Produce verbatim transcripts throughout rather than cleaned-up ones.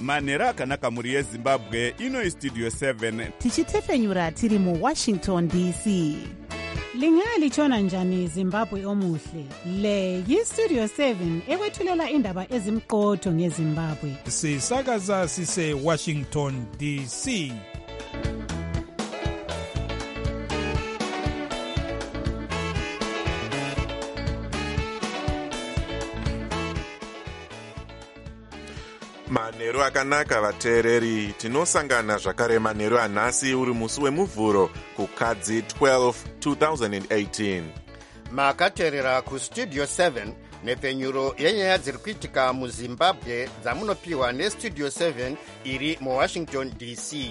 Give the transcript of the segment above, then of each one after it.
manhero akanaka mhuri yezimbabwe. Ino istudio seven tichitefenyura tiri muwashington D C. Lingalitshona njani Zimbabwe omuhle? Le yistudio seven ekwethulela indaba ezimqotho ngeZimbabwe. Sisakaza sise Washington D C. Manhero akanaka vateereri, tinosangana zvakare manhero anhasi uri musi wemuvhuro kukadzi twelve two thousand eighteen. Makateerera kustudio seven nepfenyuro yenyaya dziri kuitika muZimbabwe dzamunopiwa nestudio seven iri muWashington D C.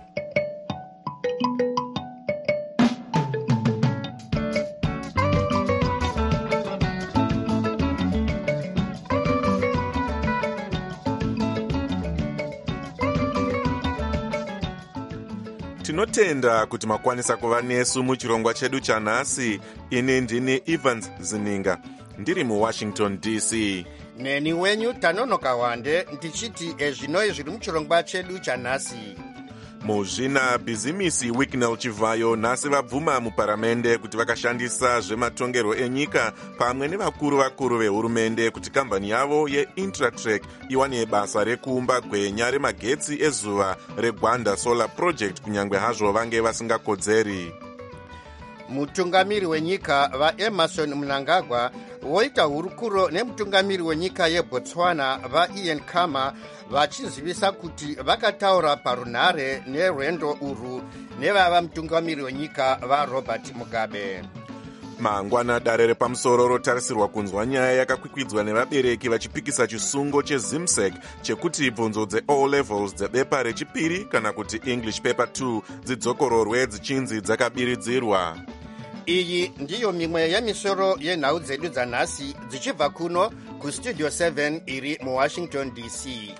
Tinotenda kuti makwanisa kuva nesu muchirongwa chedu chanhasi. Ini ndini Evans Zininga ndiri muWashington D C. Neni wenyu Tanonoka Wande ndichiti ezvinoi zviri muchirongwa chedu chanhasi. Muzvina bhizimisi Wicknell Chivayo nhasi vabvuma muparamende kuti vakashandisa zvematongerwo enyika pamwe nevakuru vakuru vehurumende kuti kambani yavo yeIntratrack iwane basa rekuumba gwenya remagetsi ezuva reGwanda Solar Project kunyange hazvo vange vasingakodzeri. Mutungamiri wenyika vaEmerson Mnangagwa voita hurukuro nemutungamiri wenyika yeBotswana vaIan Khama vachizivisa kuti vakataura parunhare nerwendo urwu nevava mutungamiri wenyika vaRobert Mugabe. Mangwana dare repamusoro rotarisirwa kunzwa nyaya yakakwikwidzwa nevabereki vachipikisa chisungo cheZimsec chekuti bvunzo dzeO levels dzebepa rechipiri kana kuti English paper two dzidzokororwe dzichinzi dzakabiridzirwa. Iyi ndiyo mimwe yemisoro yenhau dzedu dzanhasi dzichibva kuno kustudio seven iri muWashington D C.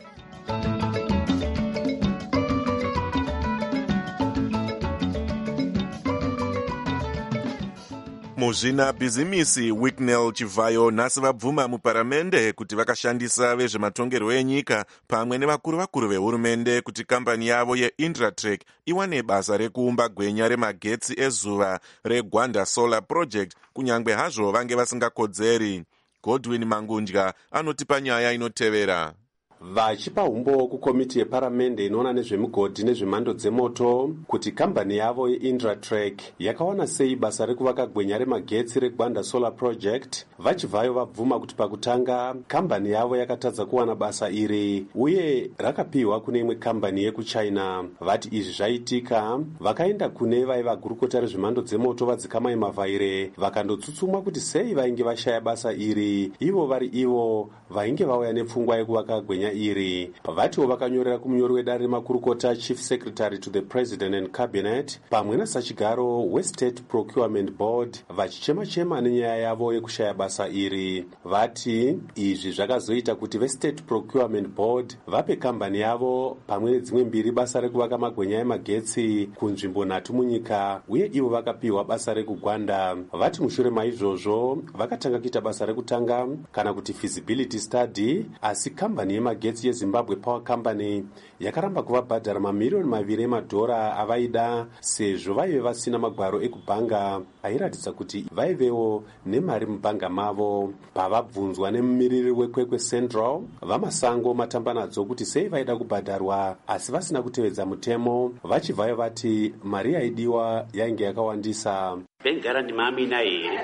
Muzvina bhizimisi Wicknell Chivayo nhasi vabvuma muparamende kuti vakashandisa vezvematongerwo enyika pamwe nevakuru vakuru vehurumende kuti kambani yavo yeIntratrack iwane basa rekuumba gwenya remagetsi ezuva reGwanda Solar Project kunyange hazvo vange vasingakodzeri. Godwin Mangundya anotipa nyaya inotevera. Vachipa umbo kukomiti yeparamende inoona nezvemugodhi nezvemhando dzemoto kuti kambani yavo yeIntratrack yakawana sei basa rekuvaka gwenya remagetsi reGwanda Solar Project, vachibvayo vabvuma kuti pakutanga kambani yavo yakatadza kuwana basa iri uye rakapiwa kune imwe kambani yekuChina. Vati izvi zvaitika vakaenda kune vaiva gurukota rezvemhando dzemoto vadzikamai Mavhaire vakandotsutsumwa kuti sei vainge vashaya basa iri, ivo vari ivo vainge vauya nepfungwa yekuvaka gwenya iri. Vatiwo vakanyorera kumunyori wedare remakurukota Chief Secretary to the President and Cabinet pamwe nasachigaro weState Procurement Board vachichema-chema nenyaya yavo yekushaya basa iri. Vati izvi zvakazoita kuti veState Procurement Board vape kambani yavo pamwe nedzimwe mbiri basa rekuvaka magwenya emagetsi kunzvimbo nhatu munyika uye ivo vakapiwa basa rekuGwanda. Vati mushure maizvozvo vakatanga kuita basa rekutanga kana kuti feasibility study, asi kambani yemagetsi magetsi yeZimbabwe Power Company yakaramba kuvabhadhara mamiliyoni maviri emadhora avaida sezvo vaive vasina magwaro ekubhanga airatidza kuti vaivewo nemari mubhanga mavo. Pavabvunzwa nemumiriri weKwekwe Central vamasango matambanadzo kuti sei vaida kubhadharwa asi vasina kutevedza mutemo, vachibvayo vati mari yaidiwa yainge yakawandisa. Bengara ndimamina here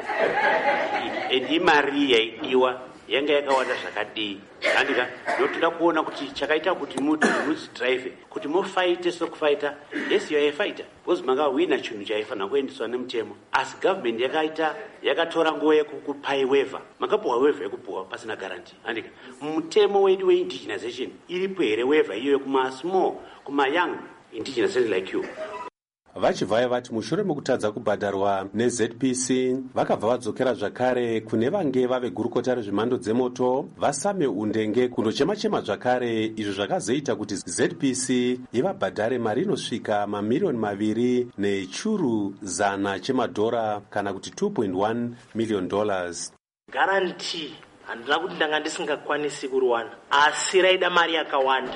endi mari yaidiwa yanga yakawanda zvakadii andika ndotoda kuona kuti chakaita kuti muti mudzidrive kuti mofaite sokufaita. Yes, you are a fighter because manga wina chinhu chaifanira kuendeswa nemutemo, asi government yakaita yakatora nguva yekukupai waiver, makapuwa waiver yekupuwa pasina guarantee. Andika mutemo wedu weindigenization iripo here waiver iyo kuma small kuma young indigenous like you. Vachibvayo vati mushure mekutadza kubhadharwa neZ P C vakabva vadzokera zvakare kune vange vave gurukota rezvemhando dzemoto vasame undenge kundochema-chema zvakare, izvo zvakazoita kuti Z P C ivabhadhare mari inosvika mamiliyoni maviri nechuru zana chemadhora kana kuti two point one million dollars. Guarantee handina kuti ndanga ndisingakwanisi kuruwana, asi raida mari yakawanda.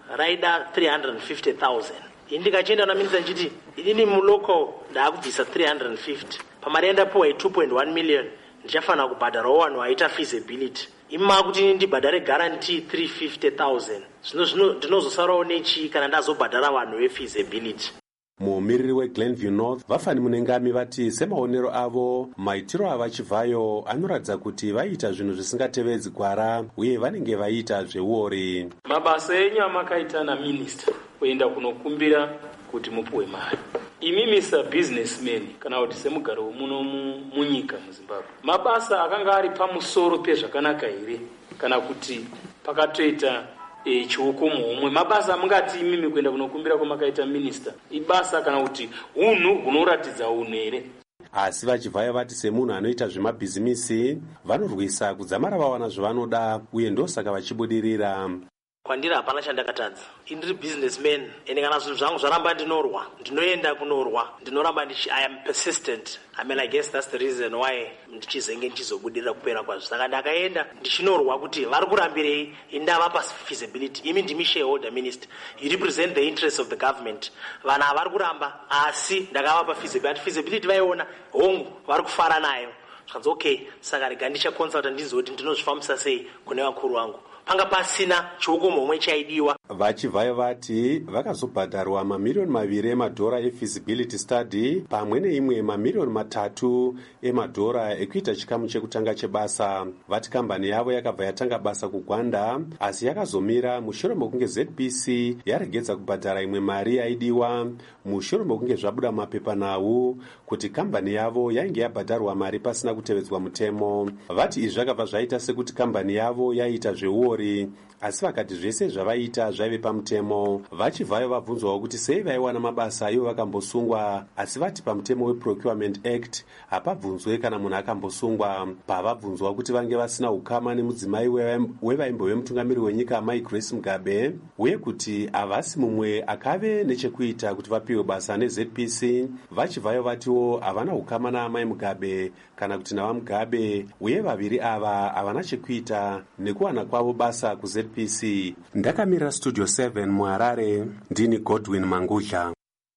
raida three hundred fifty thousand. Indikachienda na minisa nchiti inini muloko ndaakubvisa three hundred fifty. Pamari endapuwa two point one million. Ndichafana kubhadharawo wanhu aita feasibility. Ima kuti ndibhadhare guarantee three hundred fifty thousand. Zvino zvino ndinozosarawo nechi kana ndazobhadhara vanhu vefeasibility. mumiriri weGlenview North vafani munengami vati semaonero avo maitiro ava Chivhayo anoratidza kuti vaita zvinhu zvisingatevedzi gwara uye vanenge vaita zveuori. Mabasa enyu amakaita naminista kuenda kunokumbira kuti mupuwe mari. Imi misa businessman kana kuti semugaro muno munyika muZimbabwe. Mabasa akanga ari pamusoro pezvakanaka here kana kuti pakatoita E, chihukumu umwe mabasa mungati imimi kuenda kunokumbira kwamakaita minista ibasa kana kuti unhu hunoratidza unhere. Asi vaChivhayo vati semunhu anoita zvemabhizimisi vanorwisa kudzamara vawana zvavanoda uye ndosaka vachibudirira. Kwandiri hapana chandakatadza. Indiri businessman ende kana zvinhu zvangu zvaramba ndinorwa ndinoenda kunorwa ndinoramba ndichi I am persistent. I mean I guess that's the reason why ndichizenge ndichizobudirira kupera kwazvo. Saka ndakaenda ndichinorwa kuti vari kurambirei indavapa feasibility. Imi ndimi shareholder minister. You represent the interests of the government. Vana havari kuramba asi ndakavapa feasibility. Feasibility vaiona hongu vari kufara nayo. Zvakanzi okay saka rega ndichaconsulta ndizoti ndinozvifambisa sei kune vakuru vangu. Panga pasina chihukumu umwe chaidiwa. VaChivhayo vati vakazobhadharwa mamiliyoni maviri emadhora efeasibility study pamwe neimwe mamiliyoni matatu emadhora ekuita chikamu chekutanga chebasa. Vati kambani yavo yakabva yatanga basa kuGwanda asi yakazomira mushure mokunge Z P C yaregedza kubhadhara imwe mari yaidiwa mushure mokunge zvabuda mapepanhau kuti kambani yavo yainge yabhadharwa mari pasina kutevedzwa mutemo. Vati izvi zvakabva zvaita sekuti kambani yavo yaita zveuori asi vakati zvese zvavaita zvaive pamutemo. VaChivhayo vabvunzwawo kuti sei vaiwana mabasa ivo vakambosungwa asi vati pamutemo weProcurement Act hapabvunzwe kana munhu akambosungwa. Pavabvunzwa kuti vange vasina ukama nemudzimai wevaimbove mutungamiri wenyika Mai Grace Mugabe uye kuti havasi mumwe akave nechekuita kuti vapiwe basa neZ P C, VaChivhayo vatiwo havana ukama naamai Mugabe kana kuti navaMugabe uye vaviri ava havana chekuita nekuwana kwavo basa kuZ P C. Ndakamira Studio seven muHarare ndini Godwin Mangudla.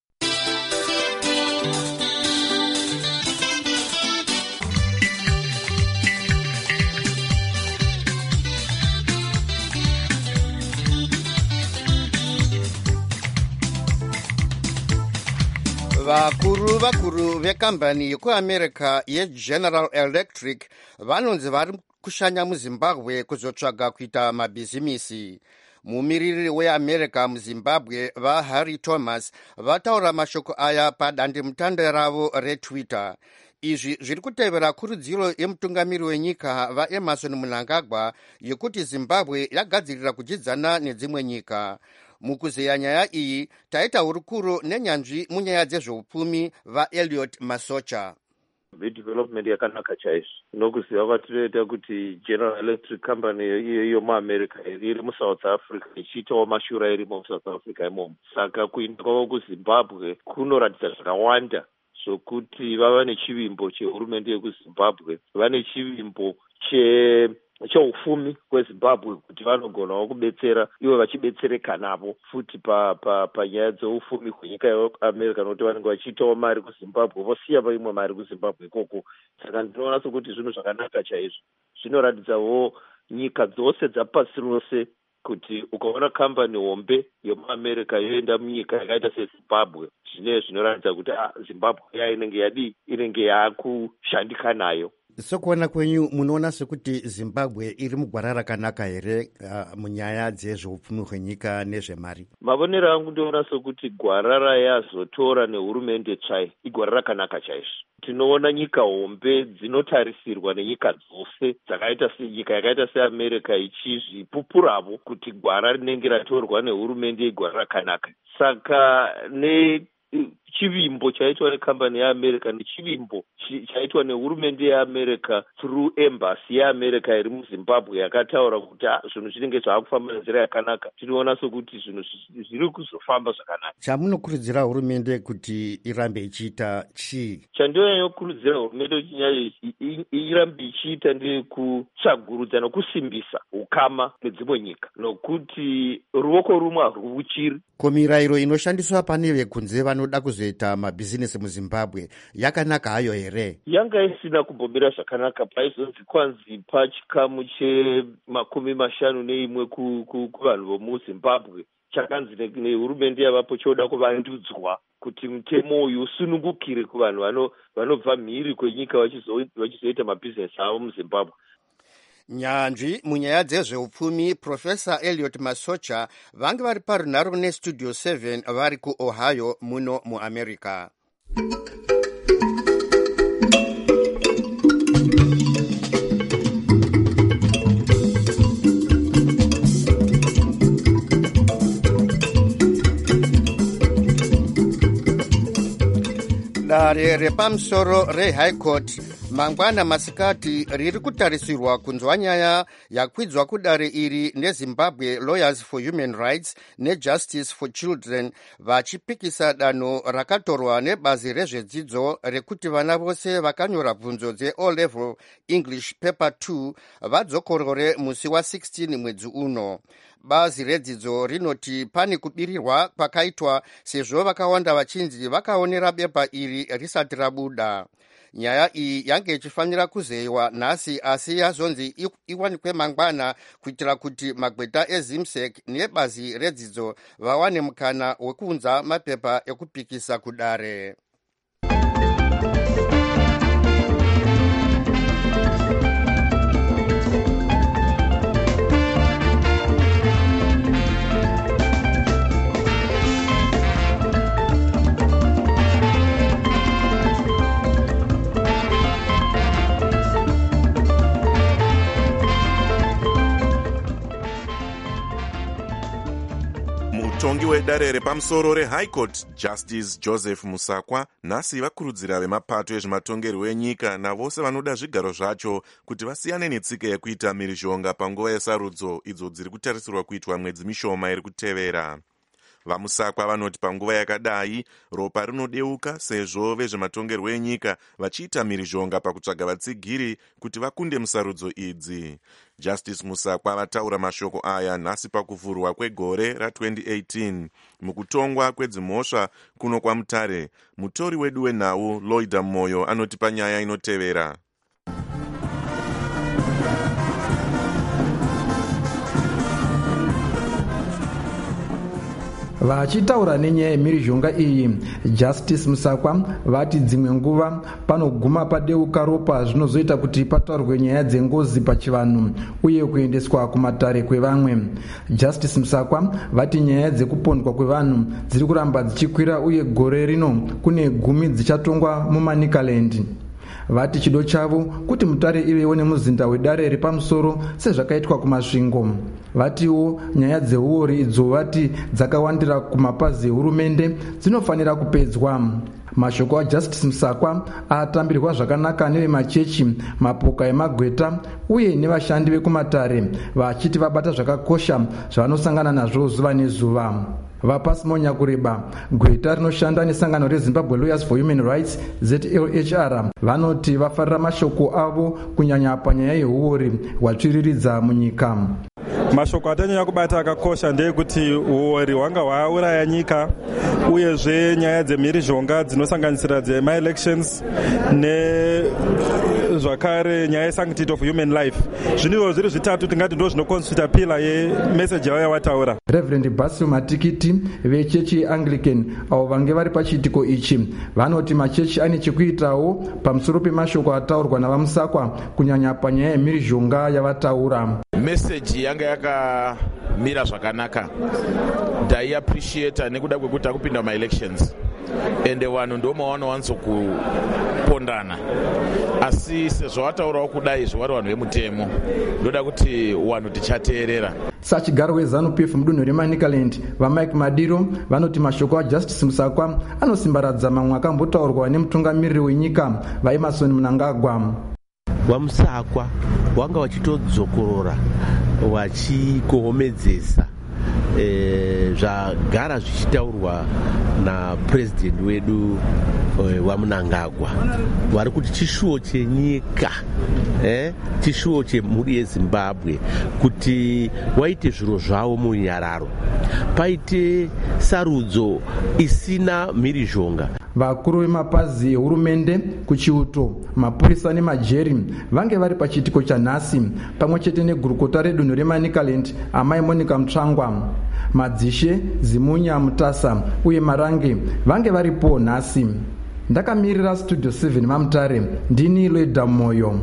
vakuru vakuru vekambani yekuamerica yeGeneral Electric vanonzi vari kushanya muZimbabwe kuzotsvaga kuita mabhizimisi. Mumiriri weAmerica muZimbabwe vaHarry Thomas vataura mashoko aya padandemutande ravo reTwitter. Izvi zviri kutevera kurudziro yemutungamiri wenyika vaEmerson Mnangagwa yekuti Zimbabwe yagadzirira kudyidzana nedzimwe nyika. Mukuzeya nyaya iyi taita hurukuro nenyanzvi munyaya dzezveupfumi vaElliot Masocha. Development yakanaka chaizvo nokuziva kwatinoita kuti General Electric Company iyo muAmerica iri muSouth Africa ichiitawo mashura irimo muSouth Africa imomo. Saka kuinda kwavo kuZimbabwe kunoratidza zvakawanda zvokuti vava nechivimbo chehurumende yekuZimbabwe, vane chivimbo che cheupfumi kweZimbabwe kuti vanogonawo kubetsera ivo vachibetsereka navo futi panyaya pa, pa dzeupfumi hwenyika yeAmerica nokuti vanenge vachiitawo mari kuZimbabwe vosiya vaimwe mari kuZimbabwe ikoko. Saka ndinoona sokuti zvinhu zvakanaka chaizvo zvinoratidzawo nyika dzose dzapasi rose kuti ukaona kambani hombe yemuAmerica yoenda munyika yakaita seZimbabwe zvine zvinoratidza kuti ah, Zimbabwe ya inenge yadi inenge yakushandika nayo. Sokuona kwenyu munoona sekuti Zimbabwe iri mugwara rakanaka here uh, munyaya dzezveupfumi hwenyika nezvemari? Mavonero angu ndoona sokuti gwara rayazotora nehurumende tsvai igwara rakanaka chaizvo. Tinoona nyika hombe dzinotarisirwa nenyika dzose dzakaita senyika yakaita seAmerica ichizvipupuravo kuti gwara rinenge ratorwa nehurumende igwara rakanaka. Saka ne chivimbo chaitwa nekambani yeamerica nechivimbo chaitwa nehurumende yeamerica through embassy yeamerica iri muzimbabwe yakataura kuti zvinhu zvinenge zvaakufamba nenzira yakanaka. Tinoona sokuti zvinhu zviri kuzofamba zvakanaka. Chamunokurudzira hurumende kuti irambe ichiita chii? Chandinokurudzira hurumende kuti nyaya irambe ichiita ndekutsvagurudza nokusimbisa ukama nedzimwe nyika, nokuti ruoko rumwe harwuchiri. Ko mirayiro inoshandiswa pane vekunze vanoda kuzoita mabhizinesi muZimbabwe yakanaka hayo here? Yanga isina kumbomira zvakanaka. Paizonzi kwanzi pachikamu chemakumi mashanu neimwe kuvanhu vomuZimbabwe chakanzi nehurumende yavapo choda kuvandudzwa kuti mutemo uyu usunungukire kuvanhu vanobva mhiri kwenyika vachizoita mabhizinesi avo muZimbabwe. Nyanzvi munyaya dzezveupfumi Professor Elliot Masocha vange vari parunharo nestudio seven vari kuOhio muno muAmerica. Dare repamusoro reHigh Court mangwana masikati riri kutarisirwa kunzwa nyaya yakwidzwa kudare iri neZimbabwe Lawyers for Human Rights neJustice for Children vachipikisa danho rakatorwa nebazi rezvedzidzo rekuti vana vose vakanyora bvunzo dze-O level English paper two vadzokorore musi wa sixteen mwedzi uno. Bazi redzidzo rinoti pane kubirirwa kwakaitwa sezvo vakawanda vachinzi vakaonera bepa iri risati rabuda. Nyaya iyi yange ichifanira kuzeyiwa nhasi asi yazonzi iwanikwe mangwana kuitira kuti magweta eZimsec nebazi redzidzo vawane mukana wekuunza mapepa ekupikisa kudare. Mutongi wedare repamusoro reHigh Court Justice Joseph Musakwa nhasi vakurudzira vemapato ezvematongerwo enyika navose vanoda zvigaro zvacho kuti vasiyane netsika yekuita mhirizhonga panguva yesarudzo idzo dziri kutarisirwa kuitwa mwedzi mishoma iri kutevera. VaMusakwa vanoti panguva yakadai ropa rinodeuka sezvo vezvematongerwo enyika vachiita mhirizhonga pakutsvaga vatsigiri kuti vakunde musarudzo idzi. Justice Musakwa vataura mashoko aya nhasi pakuvhurwa kwegore ratwenty eighteen mukutongwa kwedzimhosva kuno kwaMutare. Mutori wedu wenhau Loida Moyo anoti panyaya inotevera. Vachitaura nenyaya yemhirizhonga iyi, Justice Musakwa vati dzimwe nguva panoguma padeuka ropa zvinozoita kuti pataurwe nyaya dzengozi pachivanhu uye kuendeswa kumatare kwevamwe. Justice Musakwa vati nyaya dzekupondwa kwevanhu dziri kuramba dzichikwira uye gore rino kune gumi dzichatongwa muManicaland. Vati chido chavo kuti Mutare ivewo nemuzinda wedare repamusoro sezvakaitwa kumasvingo. Vatiwo nyaya dzeuori idzo vati dzakawandira kumapazi ehurumende dzinofanira kupedzwa. Mashoko aJustice Musakwa atambirwa zvakanaka nevemachechi, mapoka emagweta uye nevashandi vekumatare vachiti vabata zvakakosha zvavanosangana nazvo zuva nezuva. Vapasimonya kureba gweta rinoshanda nesangano reZimbabwe Lawyers for Human Rights Z L H R vanoti vafarira mashoko avo kunyanya panyaya yeuori hwatsviriridza munyika. Mashoko atanyanya kubata akakosha ndeyekuti uori hwanga hwauraya nyika uyezve nyaya dzemhirizhonga dzinosanganisira dzema-elections ne zvakare nyaya yesanctity of human life. Zvinhu zviri zvitatu tingati ndo zvinokonstituta pila yemeseji yavo yavataura. Reverend Basil Matikiti vechechi yeAnglican avo vange vari pachiitiko ichi vanoti machechi ane chekuitawo pamusoro pemashoko ataurwa navaMusakwa kunyanya panyaya yemhirizhonga yavataura. Meseji yanga yakamira zvakanaka. Ndai appreciate nekuda kwekuti akupinda ma-elections. ende vanhu ndomavanovanzo kupondana. Asi sezvo vataurawo kudai zvovari vanhu vemutemo, ndoda kuti vanhu tichateerera. sachigaro wezanu p f mudunhu remanicaland vamike madiro vanoti mashoko ajustice Musakwa anosimbaradza mamwe akambotaurwa nemutungamiriri wenyika vaEmmerson Mnangagwa. vaMusakwa wanga vachitodzokorora vachikohomedzesa e, zvagara zvichitaurwa napresident wedu e, waMnangagwa vari kuti chishuwo chenyika eh, chishuwo chemhuri yeZimbabwe kuti waite zviro zvavo munyararo paite sarudzo isina mhirizhonga. vakuru vemapazi ehurumende kuchiuto mapurisa nemajeri vange vari pachiitiko chanhasi pamwe chete negurukota redunhu remanicaland amai Monica Mutsvangwa, madzishe Zimunya Mutasa uye Marange vange varipo nhasi. Ndakamirira studio seven Mamutare, ndini Leda Moyo.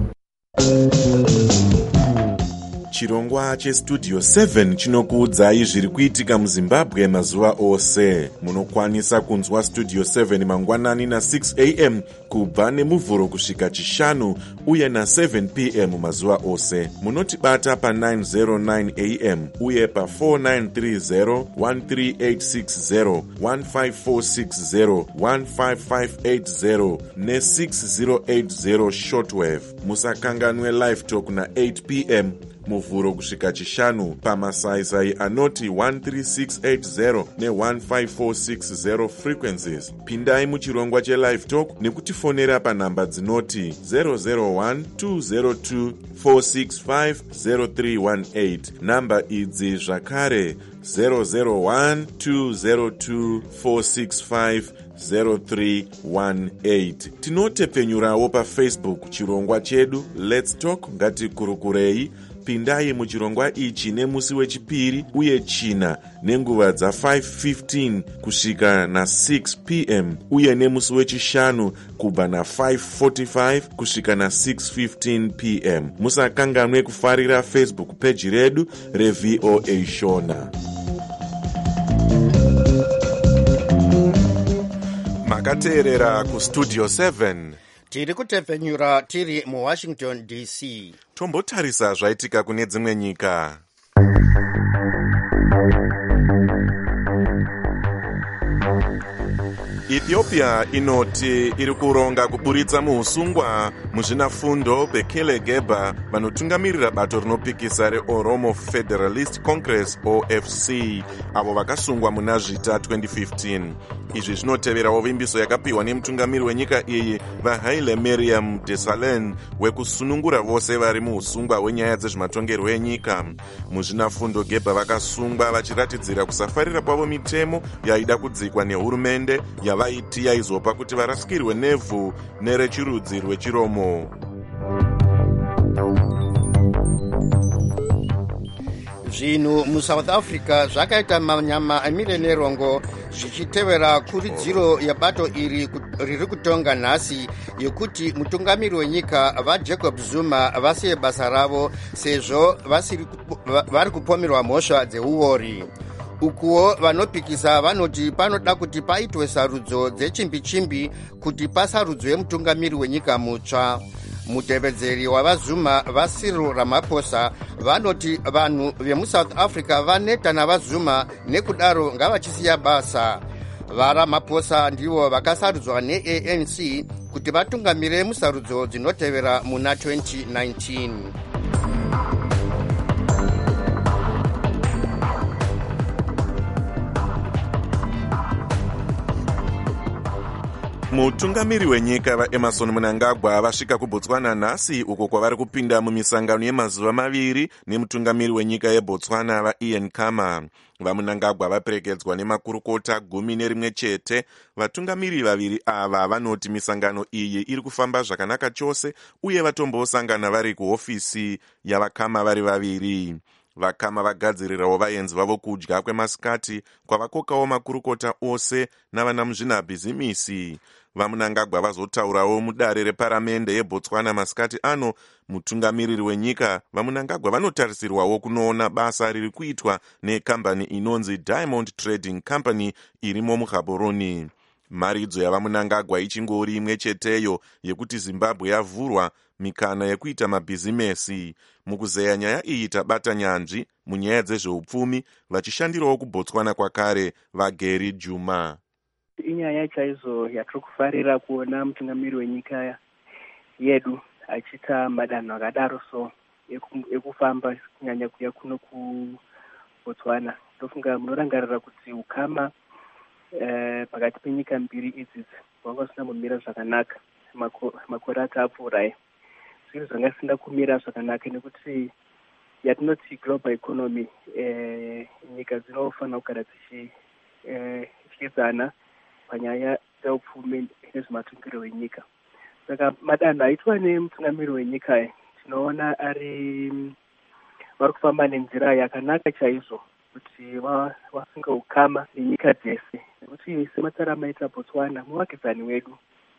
Chirongwa chestudio seven chinokuudzai zviri kuitika muZimbabwe mazuva ose. Munokwanisa kunzwa studio seven mangwanani na six a m kubva nemuvhuro kusvika chishanu uye na seven p m mazuva ose. Munotibata pa nine oh nine a m uye pa four nine three zero, one three eight six zero, one five four six zero, one five five eight zero ne six zero eight zero shortwave. Musakanganwe live talk na eight p m muvhuro kusvika chishanu pamasaisai anoti one three six eight zero ne one five four six zero frequencies. Pindai muchirongwa chelive talk nekutifonera panhamba dzinoti zero zero one two zero two four six five zero three one eight. Namba idzi zvakare zero zero one two zero two four six five zero three one eight. Tinotepfenyurawo paFacebook chirongwa chedu Let's Talk ngatikurukurei. Pindai muchirongwa ichi nemusi wechipiri uye china nenguva dza five fifteen kusvika na six p m uye nemusi wechishanu kubva na five forty-five kusvika na six fifteen p m. Musakanganwe kufarira Facebook page redu reV O A Shona. Makateerera kustudio seven. Tiri kutepfenyura tiri muWashington D C. Tombotarisa zvaitika kune dzimwe nyika. Ethiopia inoti iri kuronga kuburitsa muusungwa muzvinafundo Bekele Geba vanotungamirira bato rinopikisa reOromo Federalist Congress O F C avo vakasungwa muna zvita twenty fifteen. Izvi zvinoteverawo vimbiso yakapiwa nemutungamiri wenyika iyi vaHaile Mariam Desalegn wekusunungura vose vari muusungwa hwenyaya dzezvematongerwo enyika. Muzvinafundo Geba vakasungwa vachiratidzira kusafarira kwavo mitemo yaida kudzikwa nehurumende yavaiti yaizopa kuti varasikirwe nevhu nerechirudzi rwechiromo. Zvinhu muSouth Africa zvakaita manyama emire nerongo zvichitevera kuridziro yabato iri riri kutonga nhasi yekuti mutungamiri wenyika vaJacob Zuma vasiye basa ravo sezvo vari kupomerwa mhosva dzeuori. Ukuwo vanopikisa vanoti panoda kuti paitwe sarudzo dzechimbi-chimbi kuti pasarudzwe mutungamiri wenyika mutsva. Mutevedzeri wavaZuma vaCyril Ramaphosa vanoti vanhu vemuSouth Africa vaneta navaZuma nekudaro ngavachisiya basa. VaRamaphosa ndivo vakasarudzwa neA N C kuti vatungamire musarudzo dzinotevera muna twenty nineteen. Mutungamiri wenyika vaEmmerson Mnangagwa vasvika kuBotswana nhasi uko kwavari kupinda mumisangano yemazuva maviri nemutungamiri wenyika yeBotswana vaIan Khama. VaMnangagwa vaperekedzwa nemakurukota gumi nerimwe chete. Vatungamiri vaviri ava vanoti misangano iyi iri kufamba zvakanaka chose uye vatombosangana vari kuhofisi yavaKhama vari vaviri. VaKhama vagadzirirawo vaenzi vavo kudya kwemasikati kwavakokawo makurukota ose navana muzvinabhizimisi. VaMnangagwa vazotaurawo mudare reparamende yeBotswana masikati ano. Mutungamiriri wenyika vaMnangagwa vanotarisirwawo kunoona basa riri kuitwa nekambani inonzi Diamond Trading Company irimo muGaborone. Maridzo yava Mnangagwa ichingori imwe cheteyo yekuti Zimbabwe yavhurwa mikana yekuita mabhizimesi. Mukuzeya nyaya iyi tabata nyanzvi munyaya dzezveupfumi vachishandirawo kuBotswana kwakare vaGary Juma. Inyaya chaizo yatiri kufarira kuona mutungamiri wenyika yedu achiita madanho akadaro so ekufamba kunyanya kuya kuno kuBotswana. Ndofunga munorangarira kuti ukama eh, pakati penyika mbiri idzi hwanga husina kumira zvakanaka makore atapfuurayi. Zviro zvanga zvisina kumira zvakanaka nekuti yatinoti global economy eh, nyika dzinofanira kugara dzichiedzana eh, panyaya dzeupfumi nezvematungiro wenyika. Saka madanho aitwa nemutungamiri wenyika tinoona ari vari kufamba nenzira yakanaka chaizvo kuti vasunga ukama nenyika dzese, nekuti sematsara amaita Botswana muvakidzani wedu.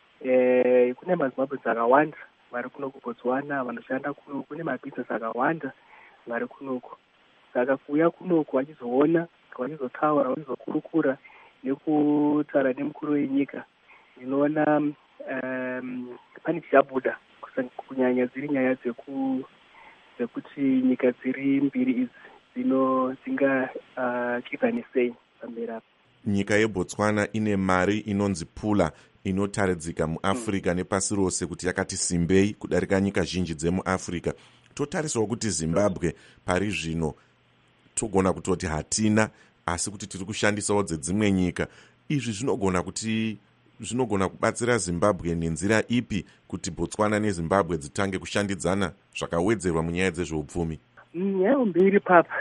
E, kune maZimbabwe akawanda vari kuno kuBotswana vanoshanda kuno, kune mabhizinesi akawanda vari kunoko. Saka kuuya kunoko vachizoona, vachizotaura, vachizokurukura nekutaura nemukuru wenyika, ndinoona um, pane chichabuda kunyanya dziri nyaya dzeku dzekuti nyika dziri mbiri idzi dzino dzingachidzane sei pamberi apa. Nyika yeBotswana ine mari inonzi pula inotaridzika muAfrica mm. nepasi rose kuti yakati simbei kudarika nyika zhinji dzemuAfrica. Totarisawo kuti Zimbabwe pari zvino togona kutoti hatina, asi kuti tiri kushandisawo dzedzimwe nyika. Izvi zvinogona kuti zvinogona kubatsira Zimbabwe nenzira ipi kuti Botswana neZimbabwe dzitange kushandidzana zvakawedzerwa munyaya dzezveupfumi? Nyaya mbiri papa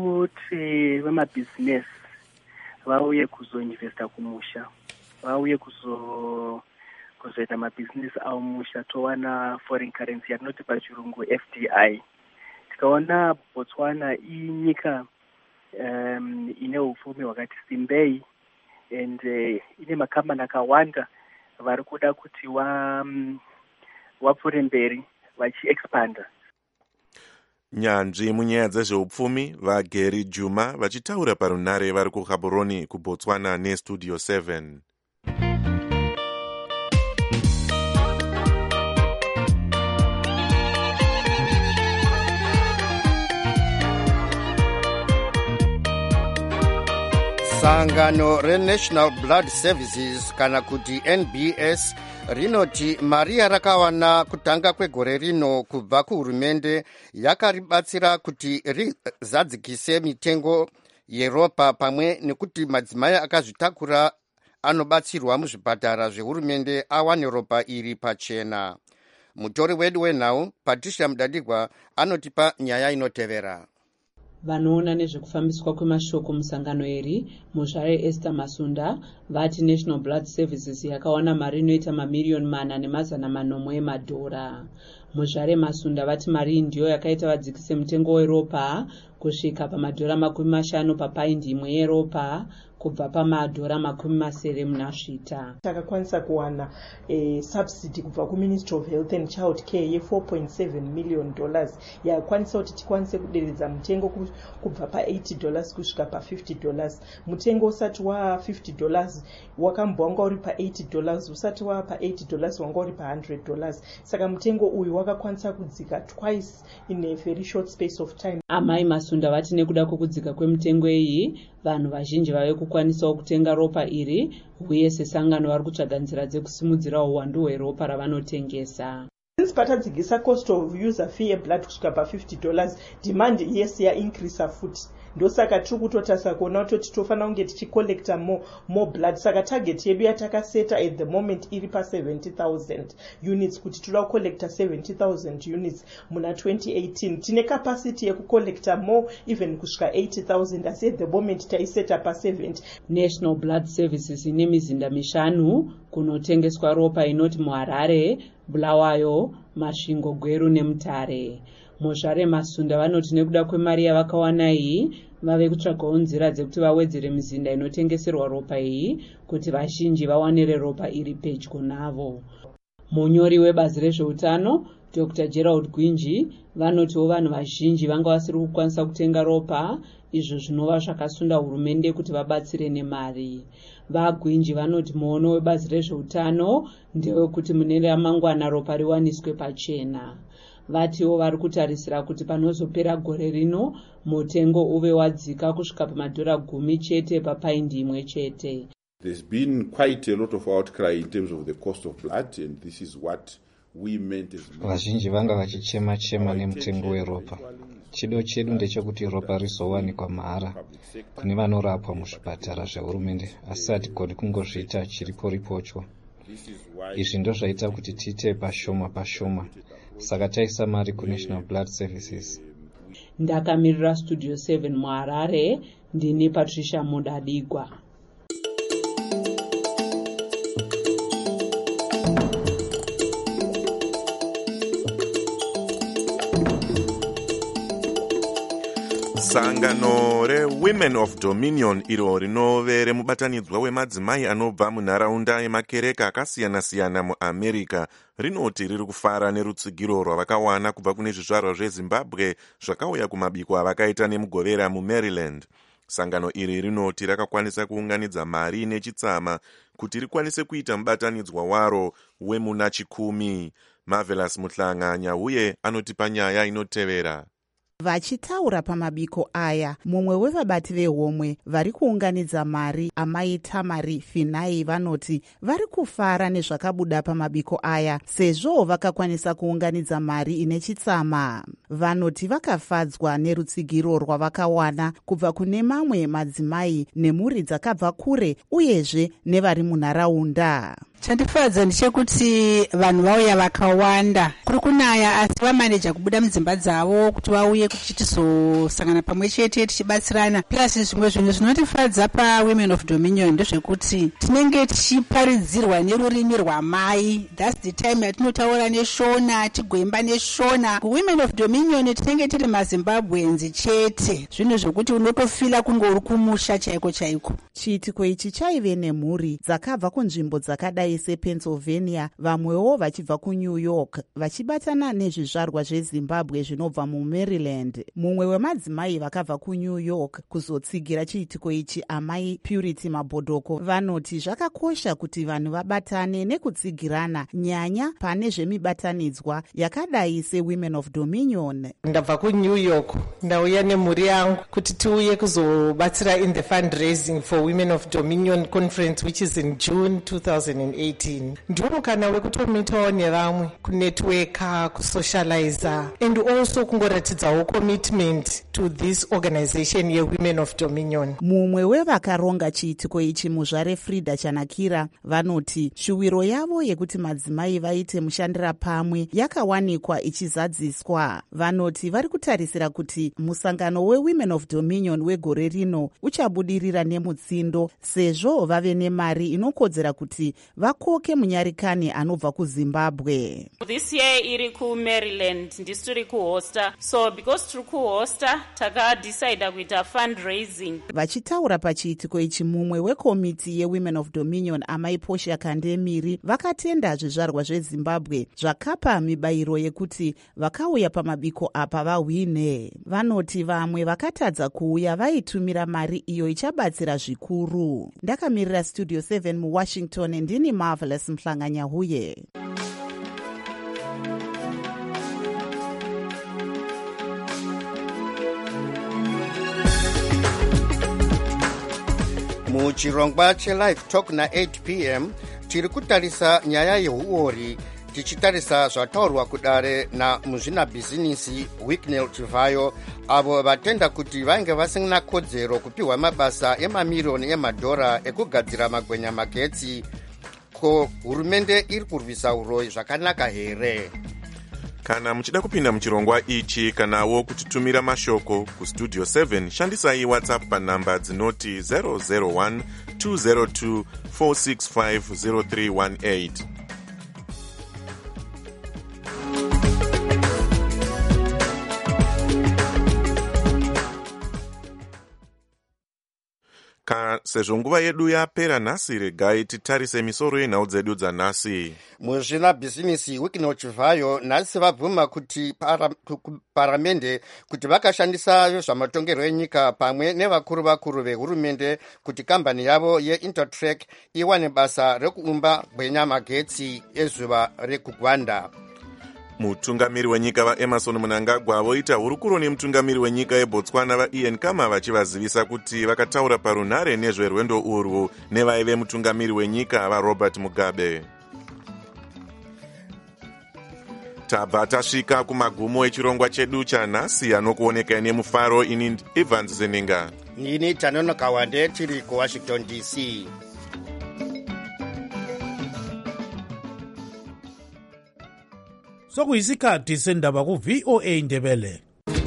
kuti vemabhizinesi vauye kuzoinvesta kumusha, vauye kuzo kuzoita mabhizinesi avo musha, towana foreign currency yatinoti pachirungu F D I. Tikaona Botswana inyika um, ine upfumi hwakati simbei and uh, ine makambani akawanda vari kuda kuti wa um, wapfuure mberi vachiexpanda. Nyanzvi munyaya dzezveupfumi vaGary Juma vachitaura parunare vari kuGaborone kuBotswana neStudio seven. Sangano reNational Blood Services kana kuti N B S rinoti mari yarakawana kutanga kwegore rino kubva kuhurumende yakaribatsira kuti rizadzikise mitengo yeropa pamwe nekuti madzimai akazvitakura anobatsirwa muzvipatara zvehurumende awane ropa iri pachena. Mutori wedu wenhau Patricia Mudadigwa anotipa nyaya inotevera. Vanoona nezvekufambiswa kwemashoko musangano iri, muzvare Esther Masunda vati National Blood Services yakawana mari inoita mamiliyoni mana nemazana manomwe emadhora. Muzvare Masunda vati mari ndiyo yakaita vadzikise mutengo weropa kusvika pamadhora makumi mashanu papaindi imwe yeropa kubva pamadhora makumi masere munasvita. Takakwanisa kuwana e, subsidy kubva kuMinistry of Health and Child Care ye four point seven million dollars yakwanisa kuti tikwanise kuderedza mutengo kubva pa eighty dollars kusvika pa fifty dollars. Mutengo usati wa fifty dollars wakambwa wanga uri pa eighty dollars, usati wa pa eighty dollars wanga uri pa one hundred dollars. Saka mutengo uyu wakakwanisa kudzika twice in a very short space of time. Amai Masunda vati nekuda kwokudzika kwemutengo iyi vanhu vazhinji vave kukwanisawo kutenga ropa iri, uye sesangano vari kutsvaga nzira dzekusimudzira uwandu hweropa ravanotengesa. Since patadzikisa cost of user fee yeblood kusvika pa fifty dollars, demand yes ya increase futi. Ndosaka tiri kutotarisa kuona kuti titofanira kunge tichicollecta more, more blood. Saka target yedu yatakaseta at the moment iri pa seventy thousand units kuti toda kucollecta seventy thousand units muna twenty eighteen. Tine capacity yekucollecta more even kusvika eighty thousand, asi at the moment taiseta pa seventy. National Blood Services ine mizinda mishanu kunotengeswa ropa inoti muHarare, Bulawayo, Masvingo, Gweru neMutare. Muzvare Masunda vanoti nekuda kwemari yavakawana iyi vave kutsvagawo nzira dzekuti vawedzere mizinda inotengeserwa ropa iyi kuti vazhinji vawanire ropa iri pedyo navo. Munyori webazi rezveutano Dr Gerald Gwinji vanotiwo vanhu vazhinji vanga vasiri kukwanisa kutenga ropa, izvo zvinova zvakasunda hurumende kuti vabatsire nemari. VaGwinji vanoti muono webazi rezveutano ndewekuti mune ramangwana ropa riwaniswe pachena. Vatiwo vari kutarisira kuti panozopera gore rino mutengo uve wadzika kusvika pamadhora gumi chete papaindi imwe chete. There's been quite a lot of outcry in terms of the cost of blood, and this is what we meant as vazhinji vanga vachichema chema nemutengo weropa. Chido chedu ndechekuti ropa rizowanikwa mahara kune vanorapwa muzvipatara zvehurumende, asi hatigoni kungozviita chiripo ripocho. Izvi ndo zvaita kuti tiite pashoma pashoma, saka taisa mari kuNational Blood Services. Ndakamirira Studio seven muHarare, ndini Patricia Mudadigwa. Sangano reWomen of Dominion iro rinove remubatanidzwa wemadzimai anobva munharaunda yemakereka akasiyana-siyana muAmerica rinoti riri kufara nerutsigiro rwavakawana kubva kune zvizvarwa zveZimbabwe zvakauya kumabiko avakaita nemugovera muMaryland. Sangano iri rinoti rakakwanisa kuunganidza mari nechitsama kuti rikwanise kuita mubatanidzwa waro wemuna chikumi. Marvelous Muhlanga Nyahuye anotipa nyaya inotevera. Vachitaura pamabiko aya, mumwe wevabati vehomwe vari kuunganidza mari amai Tamari Finai vanoti vari kufara nezvakabuda pamabiko aya sezvo vakakwanisa kuunganidza mari ine chitsama. Vanoti vakafadzwa nerutsigiro rwavakawana kubva kune mamwe madzimai nemhuri dzakabva kure uyezve nevari munharaunda. Chandifadza ndechekuti vanhu vauya vakawanda, kuri kunaya asi vamaneja kubuda mudzimba dzavo kuti vauye kuti tizosangana pamwe chete tichibatsirana. Plus zvimwe zvinhu zvinotifadza paWomen of Dominion ndezvekuti tinenge tichiparidzirwa nerurimi rwamai. That's the time yatinotaura neshona, tigoimba neshona. kuWomen of Dominion tinenge tiri maZimbabwenzi chete, zvinhu zvokuti unotofila kunge uri kumusha chaiko chaiko. Chiitiko ichi chaive nemhuri dzakabva kunzvimbo dzakadai sePennsylvania, vamwewo vachibva kuNew York, vachibatana nezvizvarwa zveZimbabwe zvinobva muMaryland. Mumwe wemadzimai vakabva kuNew York kuzotsigira chiitiko ichi, amai Purity Mabhodoko, vanoti zvakakosha kuti vanhu vabatane nekutsigirana, nyanya pane zvemibatanidzwa yakadai seWomen of Dominion. Ndabva kuNew York, ndauya nemhuri yangu kuti tiuye kuzobatsira in the fundraising for Women of Dominion conference which is in June two thousand eighteen. Ndiwo mukana wekutomitawo nevamwe, kunetworka, kusocializa, and also kungoratidzawo commitment to this organization yeWomen of Dominion. Mumwe wevakaronga chiitiko ichi, muzvare Frida Chanakira, vanoti shuwiro yavo yekuti madzimai vaite mushandira pamwe yakawanikwa ichizadziswa. Vanoti vari kutarisira kuti musangano weWomen of Dominion wegore rino uchabudirira nemutsindo sezvo vave nemari inokodzera kuti vakoke munyarikani anobva kuZimbabwe. This year iri kuMaryland ndisiri kuhosta, so because tiri kuhosta takadecide kuita fundraising. Vachitaura pachiitiko ichi, mumwe wekomiti yeWomen of Dominion amai Portia Kandemiri vakatenda zvizvarwa zveZimbabwe zvakapa mibayiro yekuti vakauya pamabiko apa vahwine. Vanoti vamwe vakatadza kuuya vaitumira mari iyo ichabatsira zvikuru. Ndakamirira Studio seven muWashington, ndini Marvelous Muhlanga Nyahuye. Muchirongwa cheLive Talk na eight p m tiri kutarisa nyaya yeuori, tichitarisa zvataurwa kudare na muzvinabhizinisi Wicknell Chivayo, avo vatenda kuti vainge vasina kodzero kupiwa mabasa emamiriyoni emadhora ekugadzira magwenya magetsi. Ko hurumende iri kurwisa uroi zvakanaka here? Kana muchida kupinda muchirongwa ichi kanawo kutitumira mashoko kustudio seven, shandisai WhatsApp panhamba dzinoti zero zero one two zero two four six five zero three one eight. Ka sezvo nguva yedu yapera nhasi, regai titarise misoro yenhau dzedu dzanhasi. Muzvinabhizimisi Wicknell Chivhayo nhasi vabvuma kuti paramende kuti vakashandisa vezvamatongerwo enyika pamwe nevakuru vakuru vehurumende kuti kambani yavo yeIntertrack iwane basa rekuumba gwenya magetsi ezuva rekugwanda. Mutungamiri wenyika vaEmerson Mnangagwa voita hurukuro nemutungamiri wenyika yeBotswana vaIan Khama vachivazivisa kuti vakataura parunhare nezverwendo urwu nevaive mutungamiri wenyika vaRobert Mugabe. Tabva tasvika kumagumo echirongwa chedu chanhasi anokuoneka nemufaro. Ini Evans Zeninga. Ini Tanono Kawande tiri kuWashington D C. Sokuyisikhathi sendaba ku V O A Ndebele.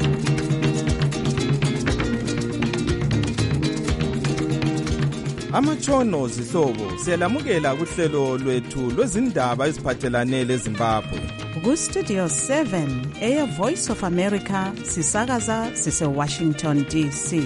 Amatshono zihlobo siyalamukela kuhlelo lwethu lwezindaba eziphathelane leZimbabwe. Ku Studio seven eya Voice of America sisakaza sise Washington D C.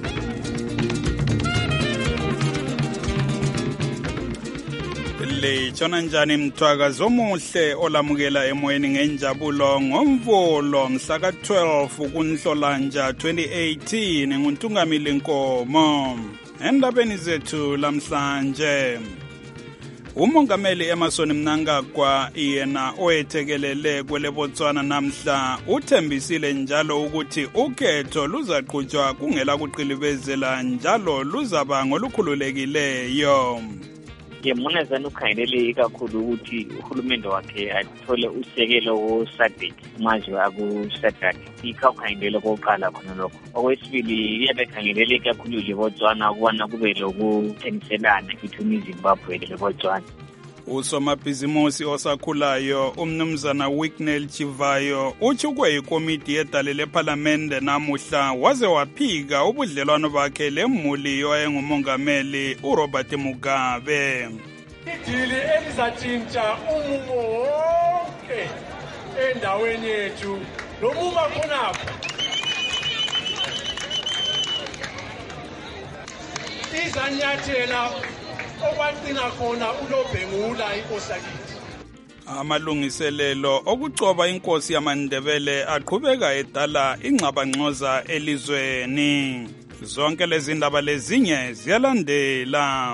Litshona njani mthwakazi omuhle olamukela emoyeni ngenjabulo ngomvulo mhla ka twelve kuNhlolanja twenty eighteen nguNtungamili Nkomo. Endabeni zethu lamhlanje, umongameli Emmerson Mnangagwa yena oyethekelele kwele Botswana namhla uthembisile njalo ukuthi ukhetho luzaqhutshwa kungela kuqilibezela njalo luzaba ngolukhululekileyo. Ngemunazana ukhangelele kakhulu ukuthi uhulumende wakhe athole usekelo wo-SADC manje aku-SADC ikakhangelele kokuqala khona lokho. Okwesibili iyabekhangelele kakhulu leBotswana ukubana kube lokuthengiselana between iZimbabwe leBotswana. Usomabhizimusi osakhulayo umnumzana Wicknell Chivhayo uthi kweyikomiti yedale lephalamende namuhla waze waphika ubudlelwano bakhe lemuli owayengumongameli uRobert Mugabe. Idili elizatshintsha umumo wonke endaweni yethu nomuma khonapho. Izanyathela okwaqina khona ulobhengula inkosi yakithi. Amalungiselelo okucoba inkosi yamaNdebele aqhubeka edala ingxabangxoza elizweni. Zonke lezi ndaba lezinye ziyalandela.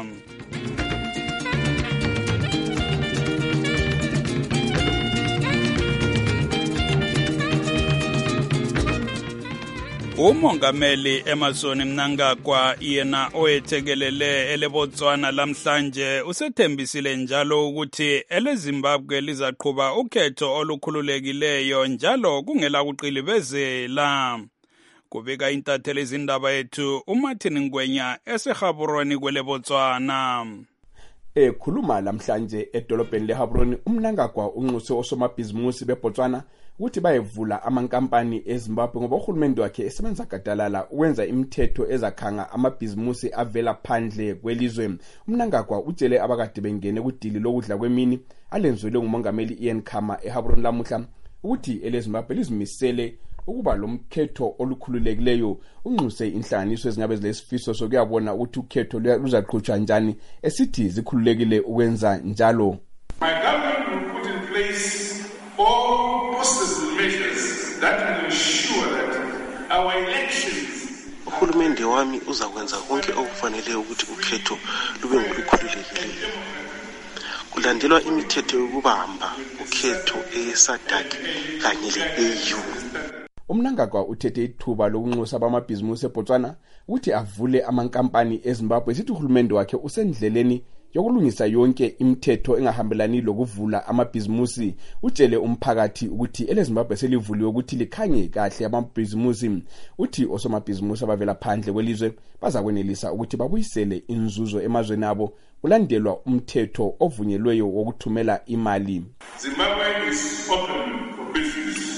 Umongameli Emmerson Mnangagwa yena oyethekelele eleBotswana lamhlanje usethembisile njalo ukuthi eleZimbabwe lizaqhuba ukhetho olukhululekileyo njalo kungela kuqilibezela. Kubika intatheli izindaba yethu uMartin Ngwenya eseGaborone kweleBotswana. Ekhuluma lamhlanje edolobheni leGaborone, uMnangagwa unxuse osomabhizimusi beBotswana ukuthi bayevula amankampani eZimbabwe ngoba uhulumende wakhe esebenza gadalala ukwenza imithetho ezakhanga amabhizimusi avela phandle kwelizwe. uMnangagwa utshele abakade bengene kudili lokudla kwemini alenzwele ngumongameli Ian Khama eGaborone lamuhla ukuthi eleZimbabwe lizimisele ukuba lomkhetho olukhululekileyo. Unxuse inhlanganiso ezingabe zilesifiso sokuyabona ukuthi ukhetho luzaqhutshwa njani, esithi zikhululekile ukwenza njalo. My government will put in place all possible measures that will ensure that our elections. Uhulumende wami uzakwenza konke okufanele ukuthi ukhetho lube ngolukhululekileyo. Kulandelwa imithetho yokubamba ukhetho eSADC kanye le-A U. uMnangagwa uthethe ithuba lokunxusa abamabhizimusi eBotswana ukuthi avule amankampani eZimbabwe. Sithi uhulumende wakhe usendleleni yokulungisa yonke imithetho engahambelani lokuvula amabhizimusi. Utshele umphakathi ukuthi eleZimbabwe selivuliwe ukuthi likhange kahle amabhizimusi. Uthi osomabhizimusi abavela phandle kwelizwe bazakwenelisa ukuthi babuyisele inzuzo emazweni abo kulandelwa umthetho ovunyelweyo wokuthumela imali. Zimbabwe is open for business.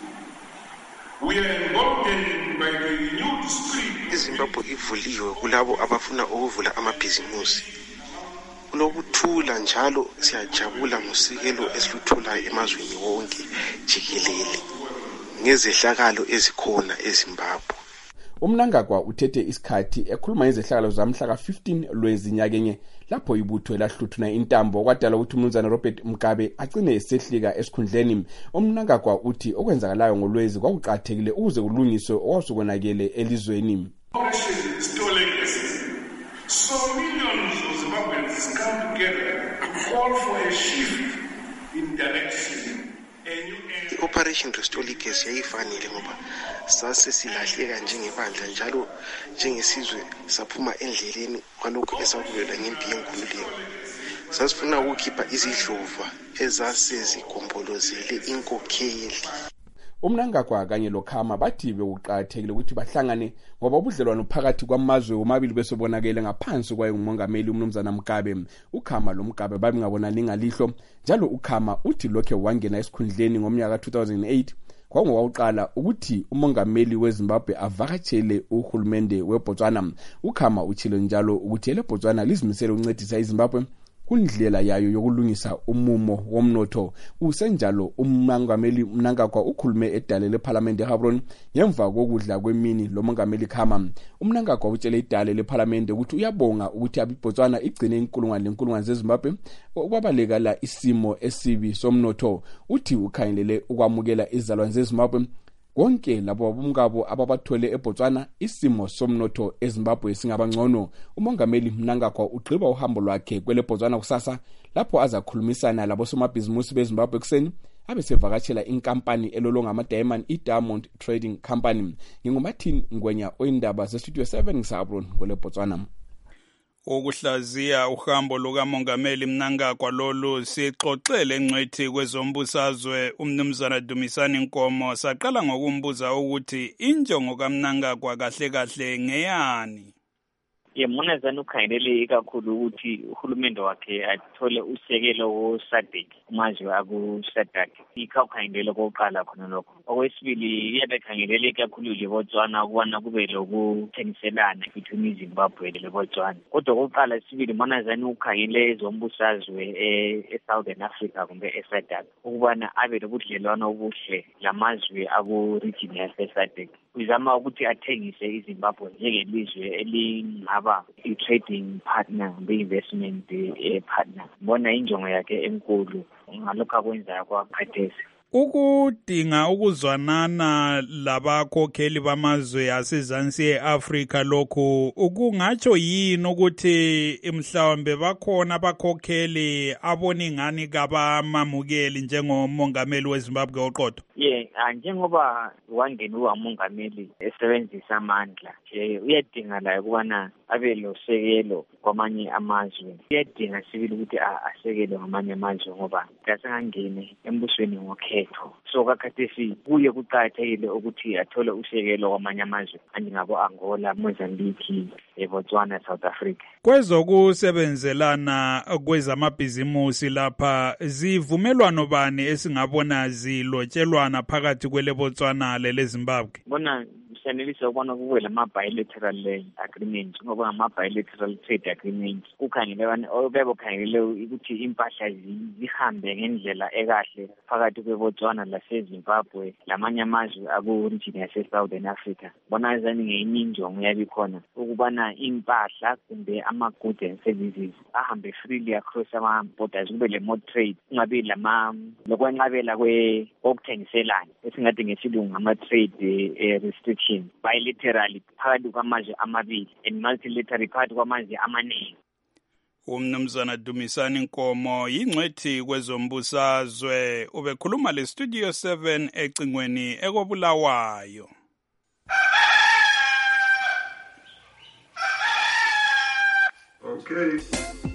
We are involved by the new decree. iZimbabwe ivuliwe kulabo abafuna ukuvula amabhizimusi. Kulokuthula njalo siyajabula ngosekelo esilutholayo emazweni wonke jikelele ngezehlakalo ezikhona eZimbabwe. umnangagwa uthethe isikhathi ekhuluma ngezehlakalo zamhla ka fifteen lwezinyakenye lapho ibutho elahluthuna intambo kwadala ukuthi umnumzana Robert Mugabe agcine esehlika esikhundleni. Umnangagwa uthi okwenzakalayo ngolwezi kwakuqathekile ukuze kulungiswe okwasukonakele elizweni. So millions of Zimbabweans come together to call for a shift in direction. I-Operation Restore Legacy yayifanele ngoba sase silahleka njengebandla njalo njengesizwe saphuma endleleni kwalokho esakulela ngempi yenkululeko. Sasifuna ukukhipha izidlova ezasezigombolozele inkokheli. Umnangagwa kanye loKhama bathi bekuqathekile ukuthi bahlangane ngoba ubudlelwano phakathi kwamazwe omabili besobonakele ngaphansi kwaye ngumongameli umnumzana Mugabe. uKhama lo Mugabe babingabonani ngalihlo njalo uKhama uthi lokho wangena esikhundleni ngomnyaka two thousand eight kwangowaqala ukuthi umongameli weZimbabwe avakatshele uhulumende weBotswana. uKhama utshilo njalo ukuthi leBotswana lizimisele ukuncedisa iZimbabwe kundlela yayo yokulungisa umumo womnotho. Usenjalo umongameli Mnangagwa ukhulume edale leParliament eGaborone ngemva kokudla kwemini lo mongameli Khama. Umnangagwa utshele idale leParliament ukuthi uyabonga ukuthi abiBotswana igcine inkulungwane lenkulungwane zeZimbabwe okwabalekala isimo esibi somnotho. Uthi ukhangelele ukwamukela izalwane zeZimbabwe konke labo abomngabo ababathole eBotswana isimo somnotho eZimbabwe singabangcono. Umongameli Mnangagwa ugqiba uhambo lwakhe kwele Botswana kusasa lapho azakhulumisana labo somabhizimusi beZimbabwe kuseni abe sevakatshela inkampani elolonga ama-diamond i-Diamond Trading Company. Ngingumathini Ngwenya oyindaba ze-Studio seven ngisabroni kwele Botswana. Ukuhlaziya uhambo lukamongameli Mnangagwa lolu sixoxele engcwethi kwezombusazwe umnumzana Dumisani Nkomo saqala ngokumbuza ukuthi injongo kaMnangagwa kahle kahle ngeyani. Yemunazana ukhangelele ikakhulu ukuthi uhulumende wakhe athole usekelo wo-SADC kumazwe aku-SADC. Ikha ukhangelele kokuqala khona lokho. Okwesibili iyabekhangelele ikakhulu leBotswana ukubana kube lokuthengiselana between iZimbabwe leBotswana. Kodwa kokuqala sibili Munazana ukhangele ezombusazwe e-Southern Africa kumbe e-SADC ukubana abe lobudlelwano obuhle lamazwe aku-region yase-SADC. Uzama ukuthi athengise iZimbabwe njengelizwe elingaba i-trading partner be-investment partner. Bona injongo yakhe enkulu ngalokho akwenzayo kwakhathesi. Ukudinga ukuzwanana labakhokheli bamazwe asezansi e-Afrika lokhu ukungatsho yini ukuthi mhlawumbe bakhona abakhokheli aboningani kabamamukeli njengomongameli weZimbabwe oqotho? Ye, njengoba wangena uwamongameli esebenzisa amandla nje uyadinga la ukubana abe losekelo kwamanye amazwe. Uyadinga sibili ukuthi asekele ngamanye amazwe ngoba kasangene embusweni ngokhetho. So kakhathesi kuye kuqathekile ukuthi athole usekelo kwamanye amazwe anjengabo Angola, Mozambique, eBotswana, South Africa. Kwezokusebenzelana kwezamabhizimusi lapha zivumelwano bani esingabona zilotshelwana phakathi kweleBotswana leleZimbabwe? Bona kusanelisa ukubona kube lama-bilateral agreements ngoba ngama-bilateral trade agreements ukhangelelana obebokhangelele ukuthi impahla zihambe ngendlela ekahle phakathi kweBotswana laseZimbabwe lamanye amazwe aku-region yase-Southern Africa. Bona zani ngenye injongo yabikhona ukubana impahla kumbe ama-goods and services ahambe freely across ama-borders kube le-more trade kungabi lama lokwenqabela kokuthengiselana esingathi ngesilungu ngama-trade restriction bilaterally phakathi kwamazwe amabili and multilateral phakathi kwamazwe amaningi. Umnumzana Dumisani Nkomo yingcwethi kwezombusazwe ubekhuluma le Studio seven ecingweni ekobulawayo. Okay.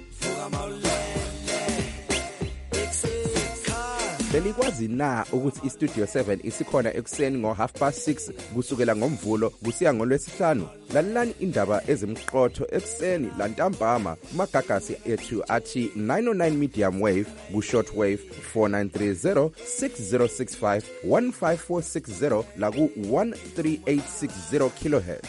Belikwazi na ukuthi iStudio seven isikhona ekuseni ngo half past six kusukela ngomvulo kusiya ngolwesihlanu? Lalelani indaba ezimqotho ekuseni lantambama kumagagasi ethu athi nine oh nine medium wave ku short wave four nine three zero six zero six five one five four six zero la ku one three eight six zero kilohertz.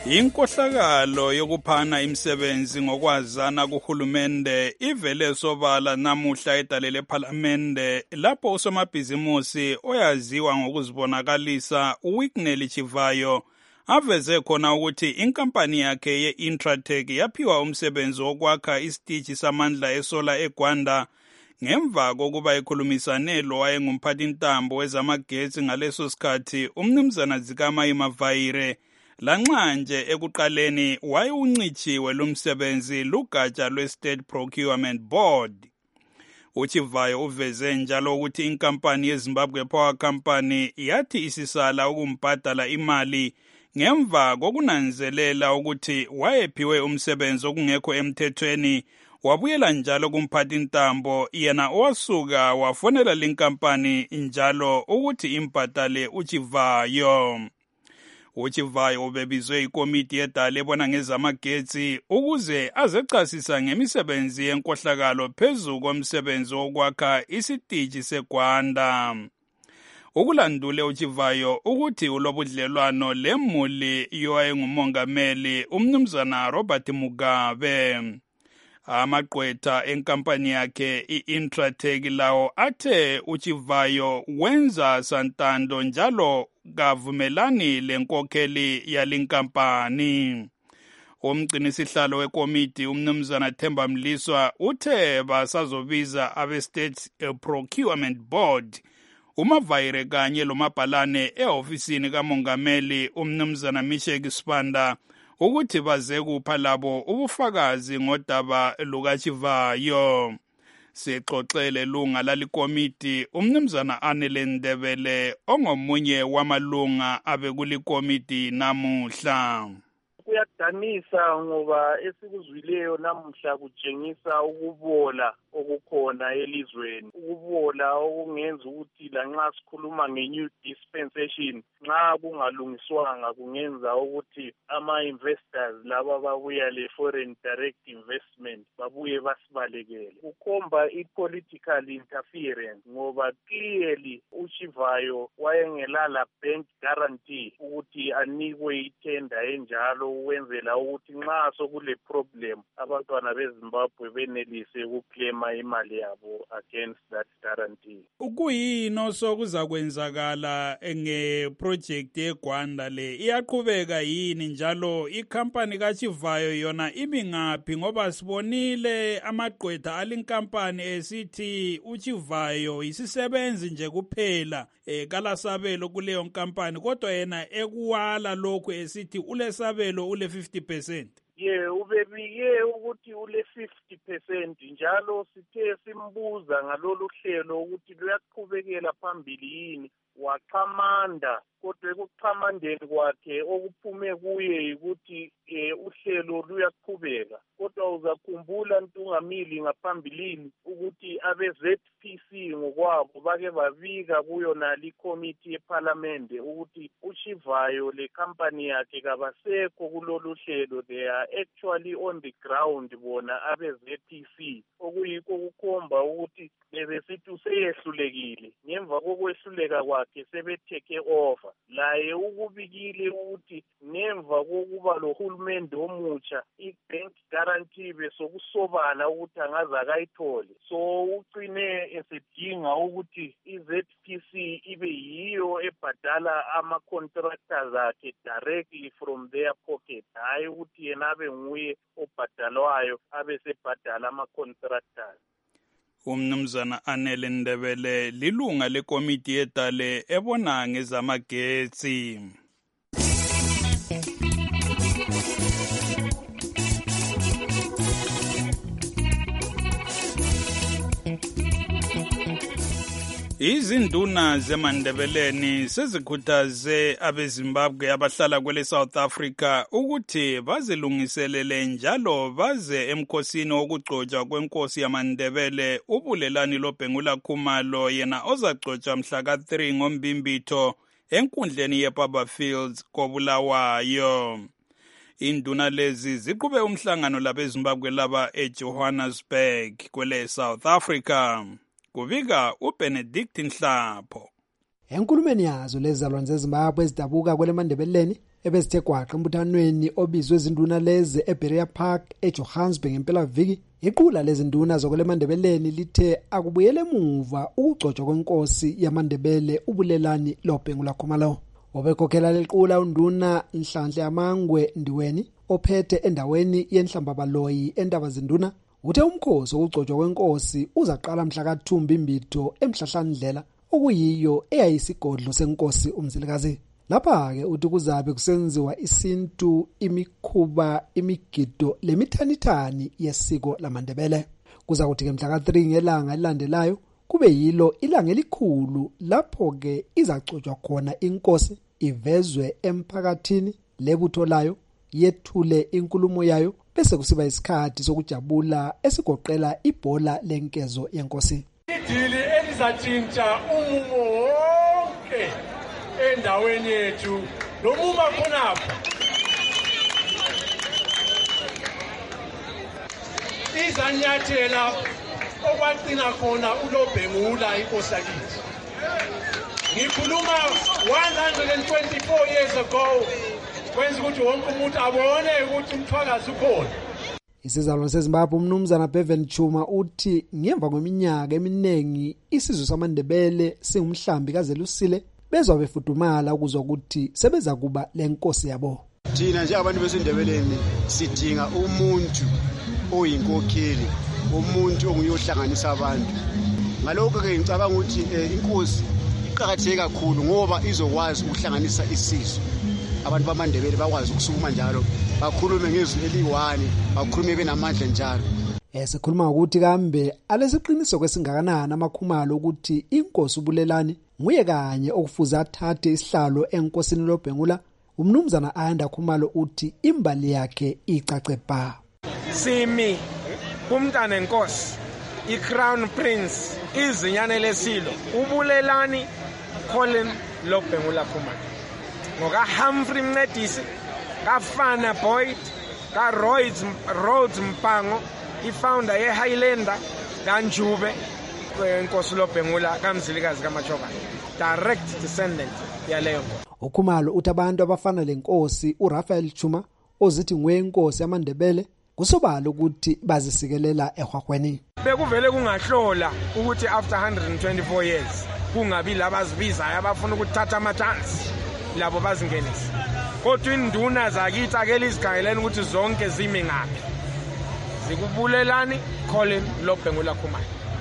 Inkohlakalo yokuphana imisebenzi ngokwazana kuhulumende ivele sobala namuhla edalele parliamente lapho usomabhizimusi oyaziwa ngokuzibonakalisa uWicknell Chivayo aveze khona ukuthi inkampani yakhe ye-Intratec yaphiwa umsebenzi wokwakha isitishi samandla esola eGwanda ngemva kokuba ekhulumisane lo wayengumphathintambo wezamagetsi ngaleso sikhathi umnumzana Zikamanyima Vaire lanxa nje ekuqaleni wayewuncitshiwe lumsebenzi lugatsha lwe-State Procurement Board. Uchivayo uveze njalo ukuthi inkampani yeZimbabwe Power Company yathi isisala ukumbhadala imali ngemva kokunanzelela ukuthi wayephiwe umsebenzi okungekho emthethweni. Wabuyela njalo kumphathintambo yena owasuka wafonela linkampani njalo ukuthi imbhadale uchivayo. Uchivayo ubebizwe ikomiti yedala ebona ngezamagetsi ukuze azechasisa ngemisebenzi yenkohlakalo phezu komsebenzi wokwakha isitishi seGwanda. Ukulandule uchivayo ukuthi ulobudlelwano lemuli yowayengumongameli umnumzana Robert Mugabe. Amaqwetha enkampani yakhe i-Intratec lawo athe uchivayo wenza santando njalo kavumelani lenkokheli yalinkampani. Umgcinisihlalo wekomiti umnumzana Themba Mliswa uthe basazobiza abe-State Procurement Board uMavaire kanye lomabhalane ehofisini kamongameli umnumzana Mishek Sibanda ukuthi baze kupha labo ubufakazi ngodaba lukaChivayo. Sixoxele lunga lalikomiti umnumzana Anele Ndebele ongomunye wamalunga abekulikomiti namuhla. Kuyadanisa ngoba esikuzwileyo namuhla kutshengisa ukubola okukhona elizweni, ukubola okungenza ukuthi lanxa sikhuluma nge-new dispensation nxa kungalungiswanga kungenza ukuthi ama-investors laba babuya le-foreign direct investment babuye basibalekele. Kukhomba i-political interference ngoba clearly uChivayo wayengelala bank guarantee ukuthi anikwe itenda enjalo ukwenzela ukuthi nxa sokule problem abantwana beZimbabwe benelise ukuclaima imali yabo against that guarantee. Ukuyini osokuza kwenzakala ngeproject yeGwanda le iyaqhubeka yini njalo ikhampani kaChivayo yona imi ngaphi ngoba sibonile amaqwetha alinkampani esithi uChivayo isisebenzi nje kuphela eh kalasabelo kuleyo nkampani kodwa yena ekuwala lokho esithi ulesabelo ule fifty percent. Ye ubebike ukuthi ule fifty percent njalo sithe simbuza ngalolu hlelo ukuthi luyaqhubekela phambili yini waqhamanda kodwa ekuqhamandeni kwakhe okuphume kuye ukuthi eh, uhlelo luyaqhubeka kodwa uzakhumbula ntungamili ngaphambilini ukuthi abe-Z P C ngokwabo bake babika kuyo nali committee yeparlament ukuthi uChivayo le company yakhe kabasekho kulolu hlelo. They are actually on the ground bona abe-Z P C okuyikho kukhomba ukuthi bebesithi useyehlulekile ngemva kokwehluleka kwakhe sebetake over. Laye ukubikile ukuthi ngemva kokuba lo hulumende omutsha i-bank guarantee besokusobala ukuthi angaze akayithole, so ucine esedinga ukuthi i-Z P C ibe yiyo ebhadala ama-contractors akhe directly from their pocket, hayi ukuthi yena abe nguye obhadalwayo abe sebhadala ama-contractors. Umnumzana Anele Ndebele lilunga lekomiti yedale ebona ngezamagetsi. Izinduna zeMandebeleni sezikhuthaze abeZimbabwe abahlala kwele South Africa ukuthi bazilungiselele njalo baze emkhosini wokugcotshwa kwenkosi yamaNdebele ubulelani loBhengula Khumalo yena ozagcotshwa mhla ka three ngoMbimbitho enkundleni yeBaba Fields koBulawayo. Induna lezi ziqhube umhlangano labeZimbabwe laba eJohannesburg kwele South Africa. Kubika uBenedict Nhlapho. Enkulumeni yazo lezizalwane zeZimbabwe ezidabuka kwele Mandebeleni ebezithe gwaqa embuthanweni obizwe izinduna lezi eBerea Park eJohannesburg impelaviki. Iqula lezinduna zokulemandebeleni lithe akubuyele emuva ukugcotshwa kwenkosi yamandebele ubulelani loBhengula Khumalo. Obekhokhela lequla unduna Nhlanhla Yamangwe Ndiweni ophethe endaweni yenhlambabaloyi endaba zinduna uthe umkhosi wokugcotshwa kwenkosi uzaqala mhla kaThumba imbitho emhlahlandlela okuyiyo eyayisigodlo senkosi uMzilikazi. Lapha ke uthi kuzabe kusenziwa isintu, imikhuba, imigido lemithanithani yesiko lamandebele. Kuza kuthi ke mhla ka-three ngelanga elilandelayo kube yilo ilanga elikhulu lapho ke izagcotshwa khona inkosi ivezwe emphakathini, lebutho layo yethule inkulumo yayo bese kusiba isikhathi sokujabula esigoqela ibhola lenkezo yenkosi. Idili elizatshintsha umumo wonke endaweni yethu nomuma khonapha. Izanyathela okwaqina khona uLobhengula inkosi yakithi. Ngikhuluma one hundred twenty-four years ago kwenza ukuthi wonke umuntu abone ukuthi umthwakazi ukhona. Isizalwane seZimbabwe umnumzana Bevan Chuma uthi ngemva kweminyaka eminingi isizwe samandebele singumhlambi kaZelusile bezwa befudumala ukuzwa ukuthi sebeza kuba lenkosi yabo. Thina nje abantu besindebeleni sidinga umuntu oyinkokheli, umuntu onguyohlanganisa abantu. Ngalokho ke ngicabanga ukuthi inkosi iqhakatheke kakhulu ngoba izokwazi ukuhlanganisa isizwe. Abantu bamandebele bakwazi ukusukuma njalo bakhulume ngezwi eliwane, bakhulume benamandla njalo. Esikhuluma ukuthi kambe alesiqiniso kwesingakanani amakhumalo ukuthi inkosi ubulelani nguye kanye okufuza athathe isihlalo enkosini loBhengula. Umnumzana Ayanda Khumalo uthi imbali yakhe icace bha. Simi kumntana enkosi iCrown Prince izinyane lesilo ubulelani Colin loBhengula Khumalo. Ngoka Humphrey Mncedisi, ka Fana Boyd, ka Rhodes Rhodes Mpango, ifounder ye Highlander, ka Njube enkosi loBhengula kaMzilikazi kaMachoka, direct descendant yaleyo. Ukhumalo uthi abantu abafana lenkosi uRafael Chuma ozithi ngwenkosi yamandebele kusobala ukuthi bazisikelela ehwahweni. Bekuvele kungahlola ukuthi after one hundred twenty-four years kungabi labazibizayo abafuna ukuthatha ama-chance labo bazingenisa. Kodwa induna zakithi akele izikhangeleni ukuthi zonke zime ngaphi. Zikubulelani Colin loBhengula Khumalo.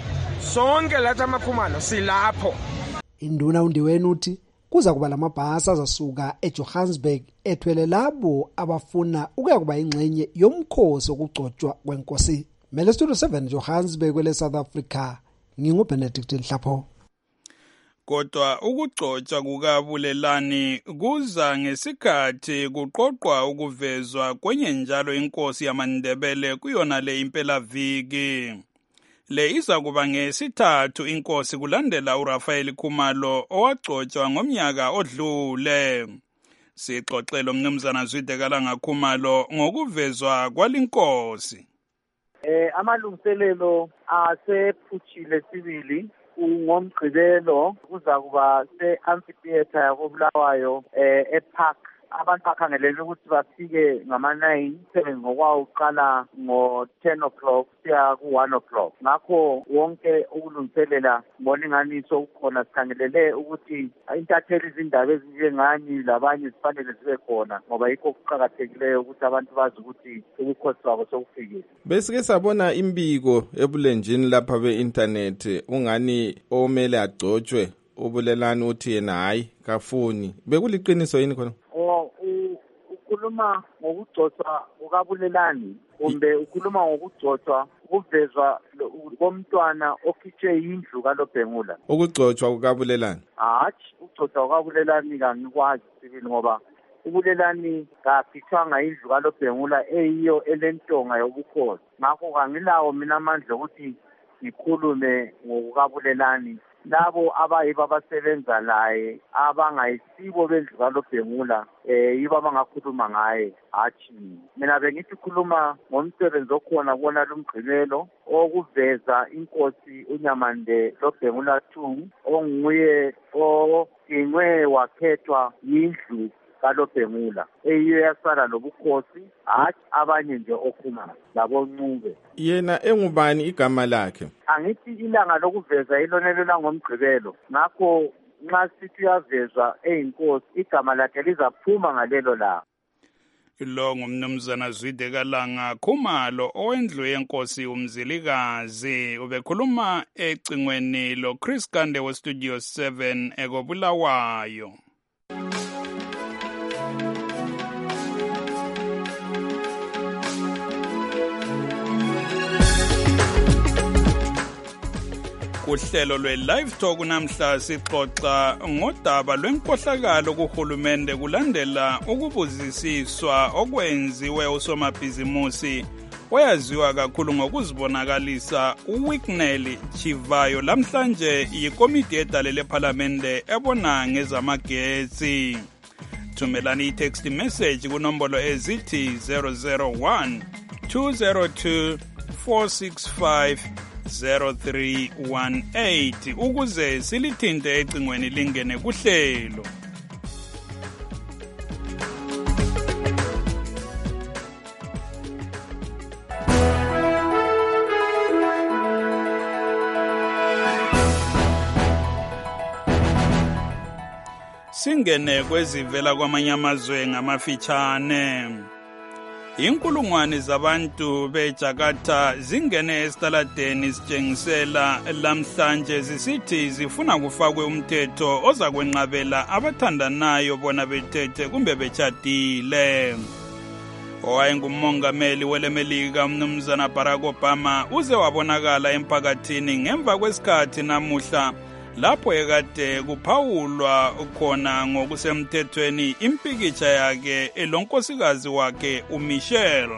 Sonke lathi amakhumalo silapho. Induna uNdiweni uthi kuza kuba lamabhasi azasuka eJohannesburg ethwele labo abafuna ukuya kuba ingxenye yomkhosi okugcotshwa kwenkosi. Mele Studio seven Johannesburg kwele South Africa. NginguBenedict Nhlapho. Kodwa ukugcotshwa kukabulelani kuza ngesikhathi kuqoqwa ukuvezwa kwenye njalo inkosi yamandebele kuyona le impelaviki. Le iza kuba ngesithathu inkosi kulandela uRafael Khumalo owagcotshwa ngomnyaka odlule. Sixoxela umnumzana Zwidekalanga Khumalo ngokuvezwa kwalinkosi. Eh amalungiselelo asephuthile sibili. Ngomgqibelo kuza kuba se-amphitheater yakoBulawayo eh epark. Abantu bakhangelele ukuthi bafike ngama-nine, seven ngokwawo uqala ngo-ten o'clock siya ku-one o'clock. Ngakho wonke ukulungiselela ngolinganiso ukhona, sikhangelele ukuthi intatheli izindaba ezinjengani labanye zifanele zibe khona ngoba yikho kuqakathekileyo ukuthi abantu bazi ukuthi ubukhosi babo sokufikile. Besike sabona imbiko ebulenjini lapha be-internet ungani omele agcotshwe ubulelani uthi yena hayi kafuni. Bekuliqiniso yini khona? Ukhuluma ngokugcotshwa kukabulelani kumbe ukhuluma ngokugcotshwa kuvezwa komntwana okhitshwe yindlu kaLobhengula? Ukugcotshwa kukabulelani hatshi ukugcotshwa kukabulelani kangikwazi sibili ngoba ubulelani kakhitshwanga indlu kaLobhengula eyiyo elentonga yobukhosi. Ngakho kangilawo mina amandla ukuthi ngikhulume ngokukabulelani. Labo abayiba abasebenza laye abangayisibo bendlu kaLobhengula eh yiba abangakhuluma ngaye hatshi mina bengithi khuluma ngomsebenzi okhona kubona lumgqibelo okuveza inkosi uNyamande loBhengula two onguye ogcinwe wakhethwa yindlu kalobhengula eyiyo yasala lobukhosi hathi abanye nje okhumalo laboncube. Yena engubani igama lakhe? Angithi ilanga lokuveza ilonelo langomgqibelo, ngakho nxa sithi uyavezwa eyinkosi igama lakhe lizaphuma ngalelo langa. Lo ngumnumzana Zwide Kalanga Khumalo owendlu yenkosi uMzilikazi ubekhuluma ecingweni lo Chris Kande we Studio seven ekobulawayo. Kuhlelo lwe-Live Talk namhla sixoxa ngodaba lwenkohlakalo kuhulumende kulandela ukubuzisiswa okwenziwe usomabhizimusi oyaziwa kakhulu ngokuzibonakalisa uWicknell Chivayo lamhlanje yikomiti edalele ephalamende ebona ngezamagetsi. Thumelani i-text message kunombolo ezithi zero zero one two zero two four six five zero three one eight ukuze silithinte ecingweni lingene kuhlelo. Singene kwezivela kwamanye amazwe ngamafitshane. Inkulungwane zabantu beJakarta zingene esitaladeni sitshengisela lamhlanje zisithi zifuna kufakwe umthetho oza kwenqabela abathandanayo bona bethethe kumbe betshadile. Owayengumongameli welemelika umnumzana Barack Obama uze wabonakala emphakathini ngemva kwesikhathi namuhla lapho ekade kuphawulwa khona ngokusemthethweni impikitsha yakhe elonkosikazi wakhe uMichelle.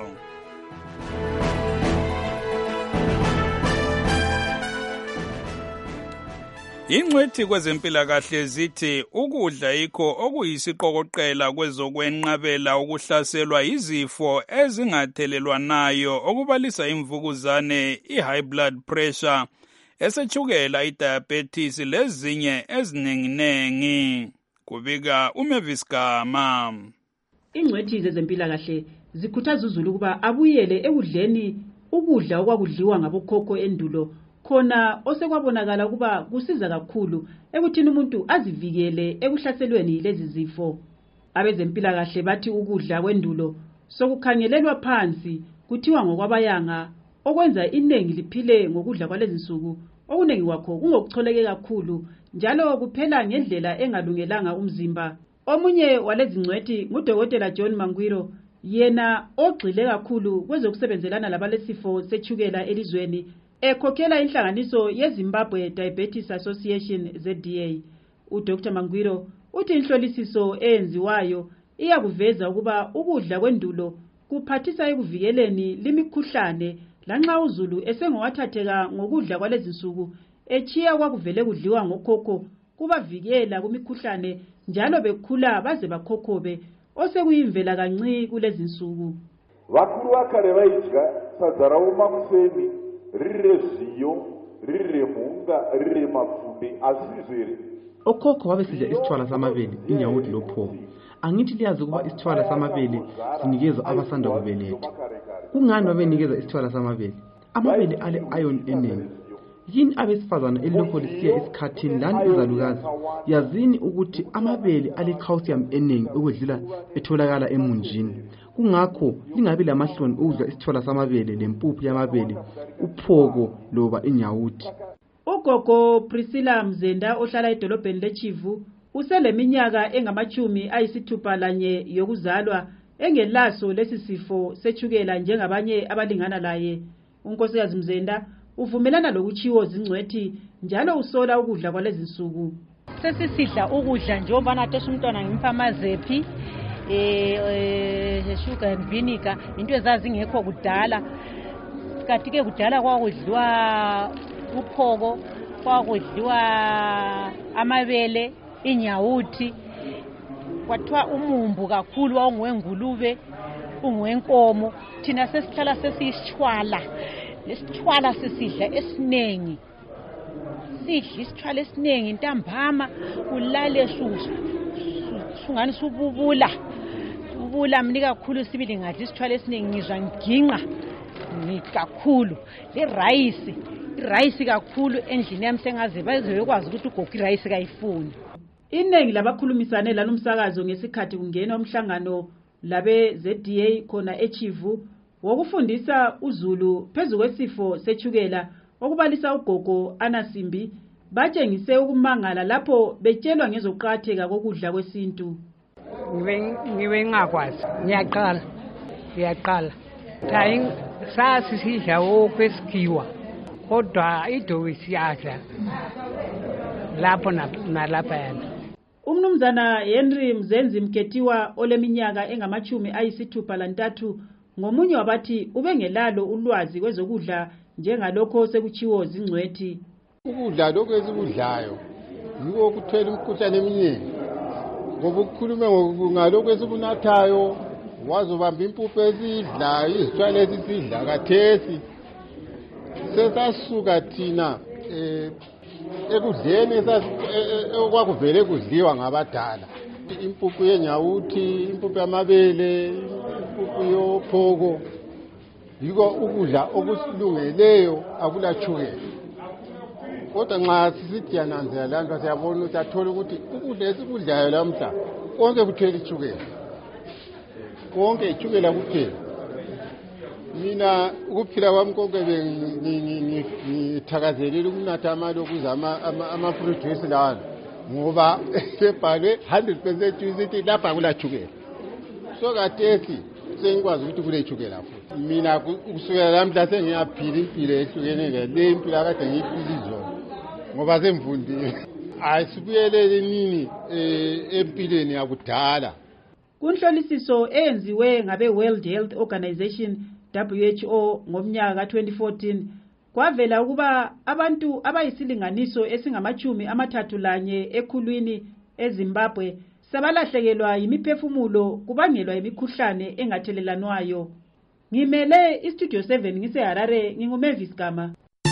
Ingcwethi kwezempilakahle zithi ukudla yikho okuyisiqokoqela kwezokwenqabela ukuhlaselwa izifo ezingathelelwanayo okubalisa imvukuzane, i-high blood pressure, esechukela idiabetes lezinye ezininginengi. Kubika uMavis Gama. Ingcwethi zezempilakahle zikhuthaza uzulu ukuba abuyele ekudleni ukudla okwakudliwa ngabokhokho endulo, khona osekwabonakala ukuba kusiza kakhulu ekuthini umuntu azivikele ekuhlaselweni lezi zifo. Abezempilakahle bathi ukudla kwendulo sokukhangelelwa phansi kuthiwa ngokwabayanga, okwenza inengi liphile ngokudla kwalezi nsuku okunengi kwakho kungokucholeke kakhulu njalo kuphela ngendlela engalungelanga umzimba. Omunye walezi ngcwethi ngudokotela John Mangwiro, yena ogxile kakhulu kwezokusebenzelana labalesifo sechukela elizweni, ekhokhela inhlanganiso yeZimbabwe Diabetes Association Z D A. uDr Mangwiro uthi inhlolisiso eyenziwayo iyakuveza ukuba ukudla kwendulo kuphathisa ekuvikeleni limikhuhlane lanxa uzulu esengowathatheka ngokudla kwalezi nsuku echiya kwakuvele kudliwa ngokhokho kubavikela kumikhuhlane njalo bekhula baze bakhokhobe osekuyimvela kanci kulezi nsuku. Vakuru vakare vaidya sadza ravo makuseni riri rezviyo, riri remhunga, riri remapfunde, asi zvere okhokho babesidla isithwala samabele, inyawuthi lophoko. Angithi liyazi ukuba isithwala samabele sinikezwa abasanda kubeletha. Kungani babenikeza isithwala samabele? Amabele ale iron eningi. Yini abesifazana elilokho lisiya esikhathini lani izalukazi? Yazini ukuthi amabele ale calcium eningi okudlula etholakala emunjini. Kungakho lingabi lamahloni ukudla isithwala samabele lempuphu yamabele, uphoko loba inyawuthi. Ugogo Priscilla Mzenda ohlala edolobheni leChivu useleminyaka engamachumi ayisithupha lanye yokuzalwa engelaso lesi sifo sechukela njengabanye abalingana laye. Unkosikazi Mzenda uvumelana lokuchiwo zingcwethi njalo usola ukudla kwalezi nsuku. Sesisidla ukudla njengoba nathi umntwana ngimfa amazephi eh sugar and vinegar into ezazingekho kudala. Kanti ke kudala kwakudliwa uphoko, kwakudliwa amabele, inyawuthi, kwathiwa umumbu kakhulu ongwengulube, ungwenkomo. Thina sesihlala sesishwala, lesithwala sesidla esinengi, sidla isithwala esinengi ntambama ulale susu usungani sububula ubula mni kakhulu sibili ngathi isithwala esiningi ngizwa ngiginqa ngikakhulu le rice rice kakhulu endlini yami sengaze bazokwazi ukuthi ugogo rice kayifuni. Iningi labakhulumisane lalomsakazo ngesikhathi kungenwa umhlangano labe Z D A khona eChivu wokufundisa uZulu phezulu kwesifo sechukela okubalisa ugogo Anasimbi batshengise ukumangala lapho betshelwa ngezokuqhatheka kokudla kwesintu. Ngibe ngibe ngakwazi ngiyaqala ngiyaqala hayi sasi sidla okwesikiwa kodwa idobi siyadla lapho nalapha yana. Umnumzana Henry Mzenzi Mketiwa oleminyaka engamachumi ayisithupha lantathu ngomunye wabathi ubengelalo ulwazi kwezokudla njengalokho sekuchiwo zingcwethi. Ukudla lokho esikudlayo yiko kuthela umkhuhlane eminingi ngoba ukukhuluma ngalokho esikunathayo wazobamba impuphu esidlayo izithwala esidla kathesi sesasuka thina eh ekudleni okwakuvele kudliwa ngabadala impuphu yenyawuthi impuphu yamabele impuphu yophoko yiko ukudla okusilungeleyo akulachukela kodwa nxa sisithi yananzela lanto siyabona ukuthi athola ukuthi ukudla esikudlayo lamhla konke kuthela ichukela konke ichukela kuphela. Mina ukuphila kwami konke ngithakazelela ukunatha amalo ukuze ama-fruit juice lawana ngoba sebhalwe one hundred percent juice lapha kulachukela so kathesi sengikwazi ukuthi kulechukela futhi. Mina kusukela lamhla sengiyaphila impilo ehlukene le impilo akade ngiyiphila izona ngoba semvundile. Ayisibuyelele nini empilweni yakudala. Kunhlolisiso eyenziwe ngabe World Health Organization W H O ngomnyaka ka twenty fourteen kwavela ukuba abantu abayisilinganiso esingamachumi amathathu lanye ekhulwini eZimbabwe sabalahlekelwa yimiphefumulo kubangelwa imikhuhlane engathelelanwayo. Ngimele iStudio seven ngiseHarare nginguMavis Gama.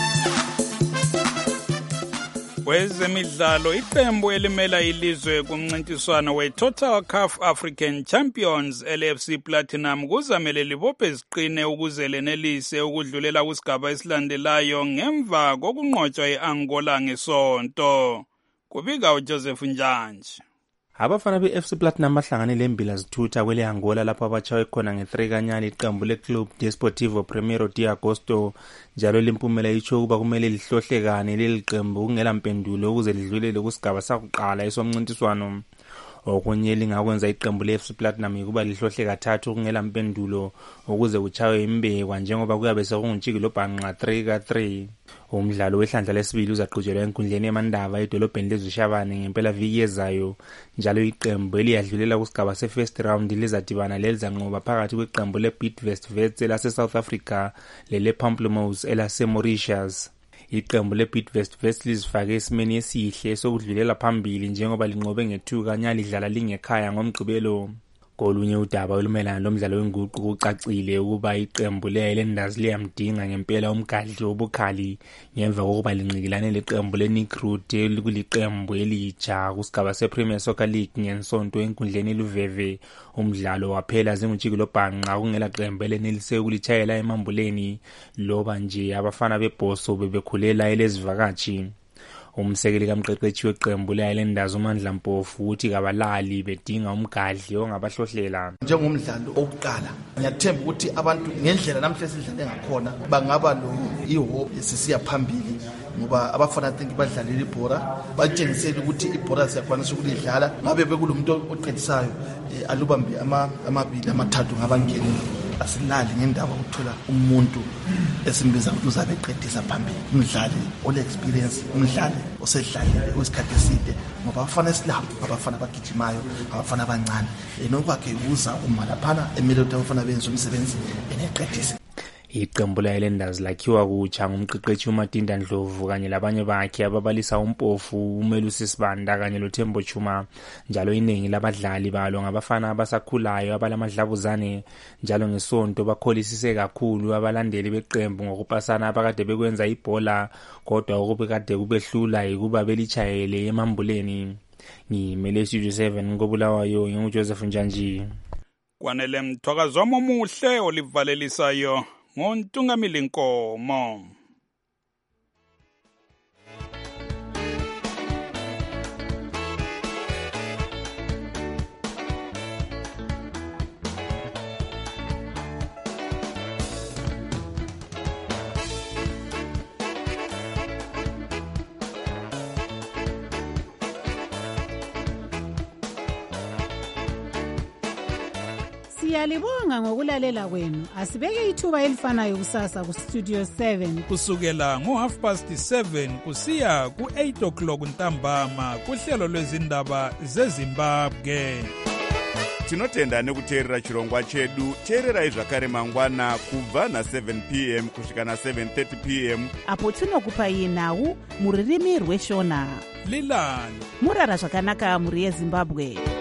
Kwezemidlalo iqembu elimela ilizwe kumncintiswano we-Total C A F African Champions L F C Platinum kuzamele libophe ziqine ukuze lenelise ukudlulela kusigaba esilandelayo ngemva kokunqotshwa e-Angola ngesonto. Kubika uJoseph Njanji. Abafana be-F C Platinum bahlanganele embila zithutha kwele Angola lapho abatshawe khona nge-three kanyali iqembu le-Club Desportivo Primeiro de Agosto njalo limpumela itsho ukuba kumele lihlohlekane leli qembu kungela mpendulo ukuze lidlulele kusigaba sakuqala esomncintiswano. Okunye lingakwenza iqembu le-F C Platinum ukuba lihlohle kathathu kungela mpendulo ukuze kuchawe imbekwa njengoba kuyabe sekungutshiki lobhanqa three ka three. Umdlalo wehlandla lesibili uzaqhutshelwa enkundleni yamandaba edolobheni leZishabane ngempela viki ezayo njalo iqembu eliyadlulela kusigaba se-first round lizadibana lelizanqoba phakathi kweqembu le-Bidvest Wits elase-South Africa lele-Pamplemousse elase-Mauritius. Iqembu le-Bidvest Wits lizifake esimeni esihle sokudlulela phambili njengoba linqobe nge-two kanyali lidlala lingekhaya ngomgqibelo. Kolunye udaba olumelana lomdlalo wenguqu kucacile ukuba iqembu le-Highlanders liyamdinga ngempela umgadli wobukhali ngemva kokuba lincikilane leqembu le-Nikrut elikuliqembu elitsha kusigaba se-Premier Soccer League ngensonto enkundleni luveve. Umdlalo waphela zingutshiki lobhanqa kungela qembu elenelise ukulitshayela emambuleni loba nje abafana bebhoso bebekhulela elezivakatshi. Umsekeli kamqeqeshi weqembu le-Highlanders uMandla Mpofu uthi kabalali bedinga umgadli ongabahlohlela. Njengomdlalo okuqala ngiyathemba ukuthi abantu ngendlela namhla sidlale ngakhona bangaba lo ihope sisiya phambili ngoba abafana think badlalela ibhola batshengisela ukuthi ibhola siyakwanisa ukulidlala ngabe bekulomuntu oqedisayo alubambe ama amabili amathathu ngabangeni. Asilali ngendaba ukuthola umuntu esimbiza ukuthi uzabe eqedisa phambili umdlali ole experience umdlali osedlalile wesikhathi eside ngoba abafana esilapho abafana bagijimayo abafana abancane nokwakhe uza uma laphana emele ukuthi abafana benze umsebenzi eneqedisa. Iqembu le-Highlanders lakhiwa kutsha ngumqeqeshi uMatinda Ndlovu kanye labanye bakhe ababalisa uMpofu, uMelusi Sibanda kanye loThembo Chuma njalo iningi labadlali balo ngabafana abasakhulayo abalamadlavuzane njalo ngesonto bakholisise kakhulu abalandeli beqembu ngokupasana abakade bekwenza ibhola kodwa ukube kade kubehlula ukuba belichayele emambuleni. ngimele studio seven ngobulawayo ngingujoseph Njanji. Kwanele mthwakazo omuhle olivalelisayo ngontungamili Nkomo. Siyalibonga ngokulalela kwenu. Asibeke ithuba elifanayo kusasa ku Studio seven kusukela ngo half past seven kusiya ku eight o'clock ntambama kuhlelo lwezindaba zeZimbabwe. Tinotenda nekuteerera chirongwa chedu. Teererai zvakare mangwana kubva na seven p m kusvika na seven thirty p m apo tinokupai nhau muririmi rweshona. Lilani murara zvakanaka muri yeZimbabwe.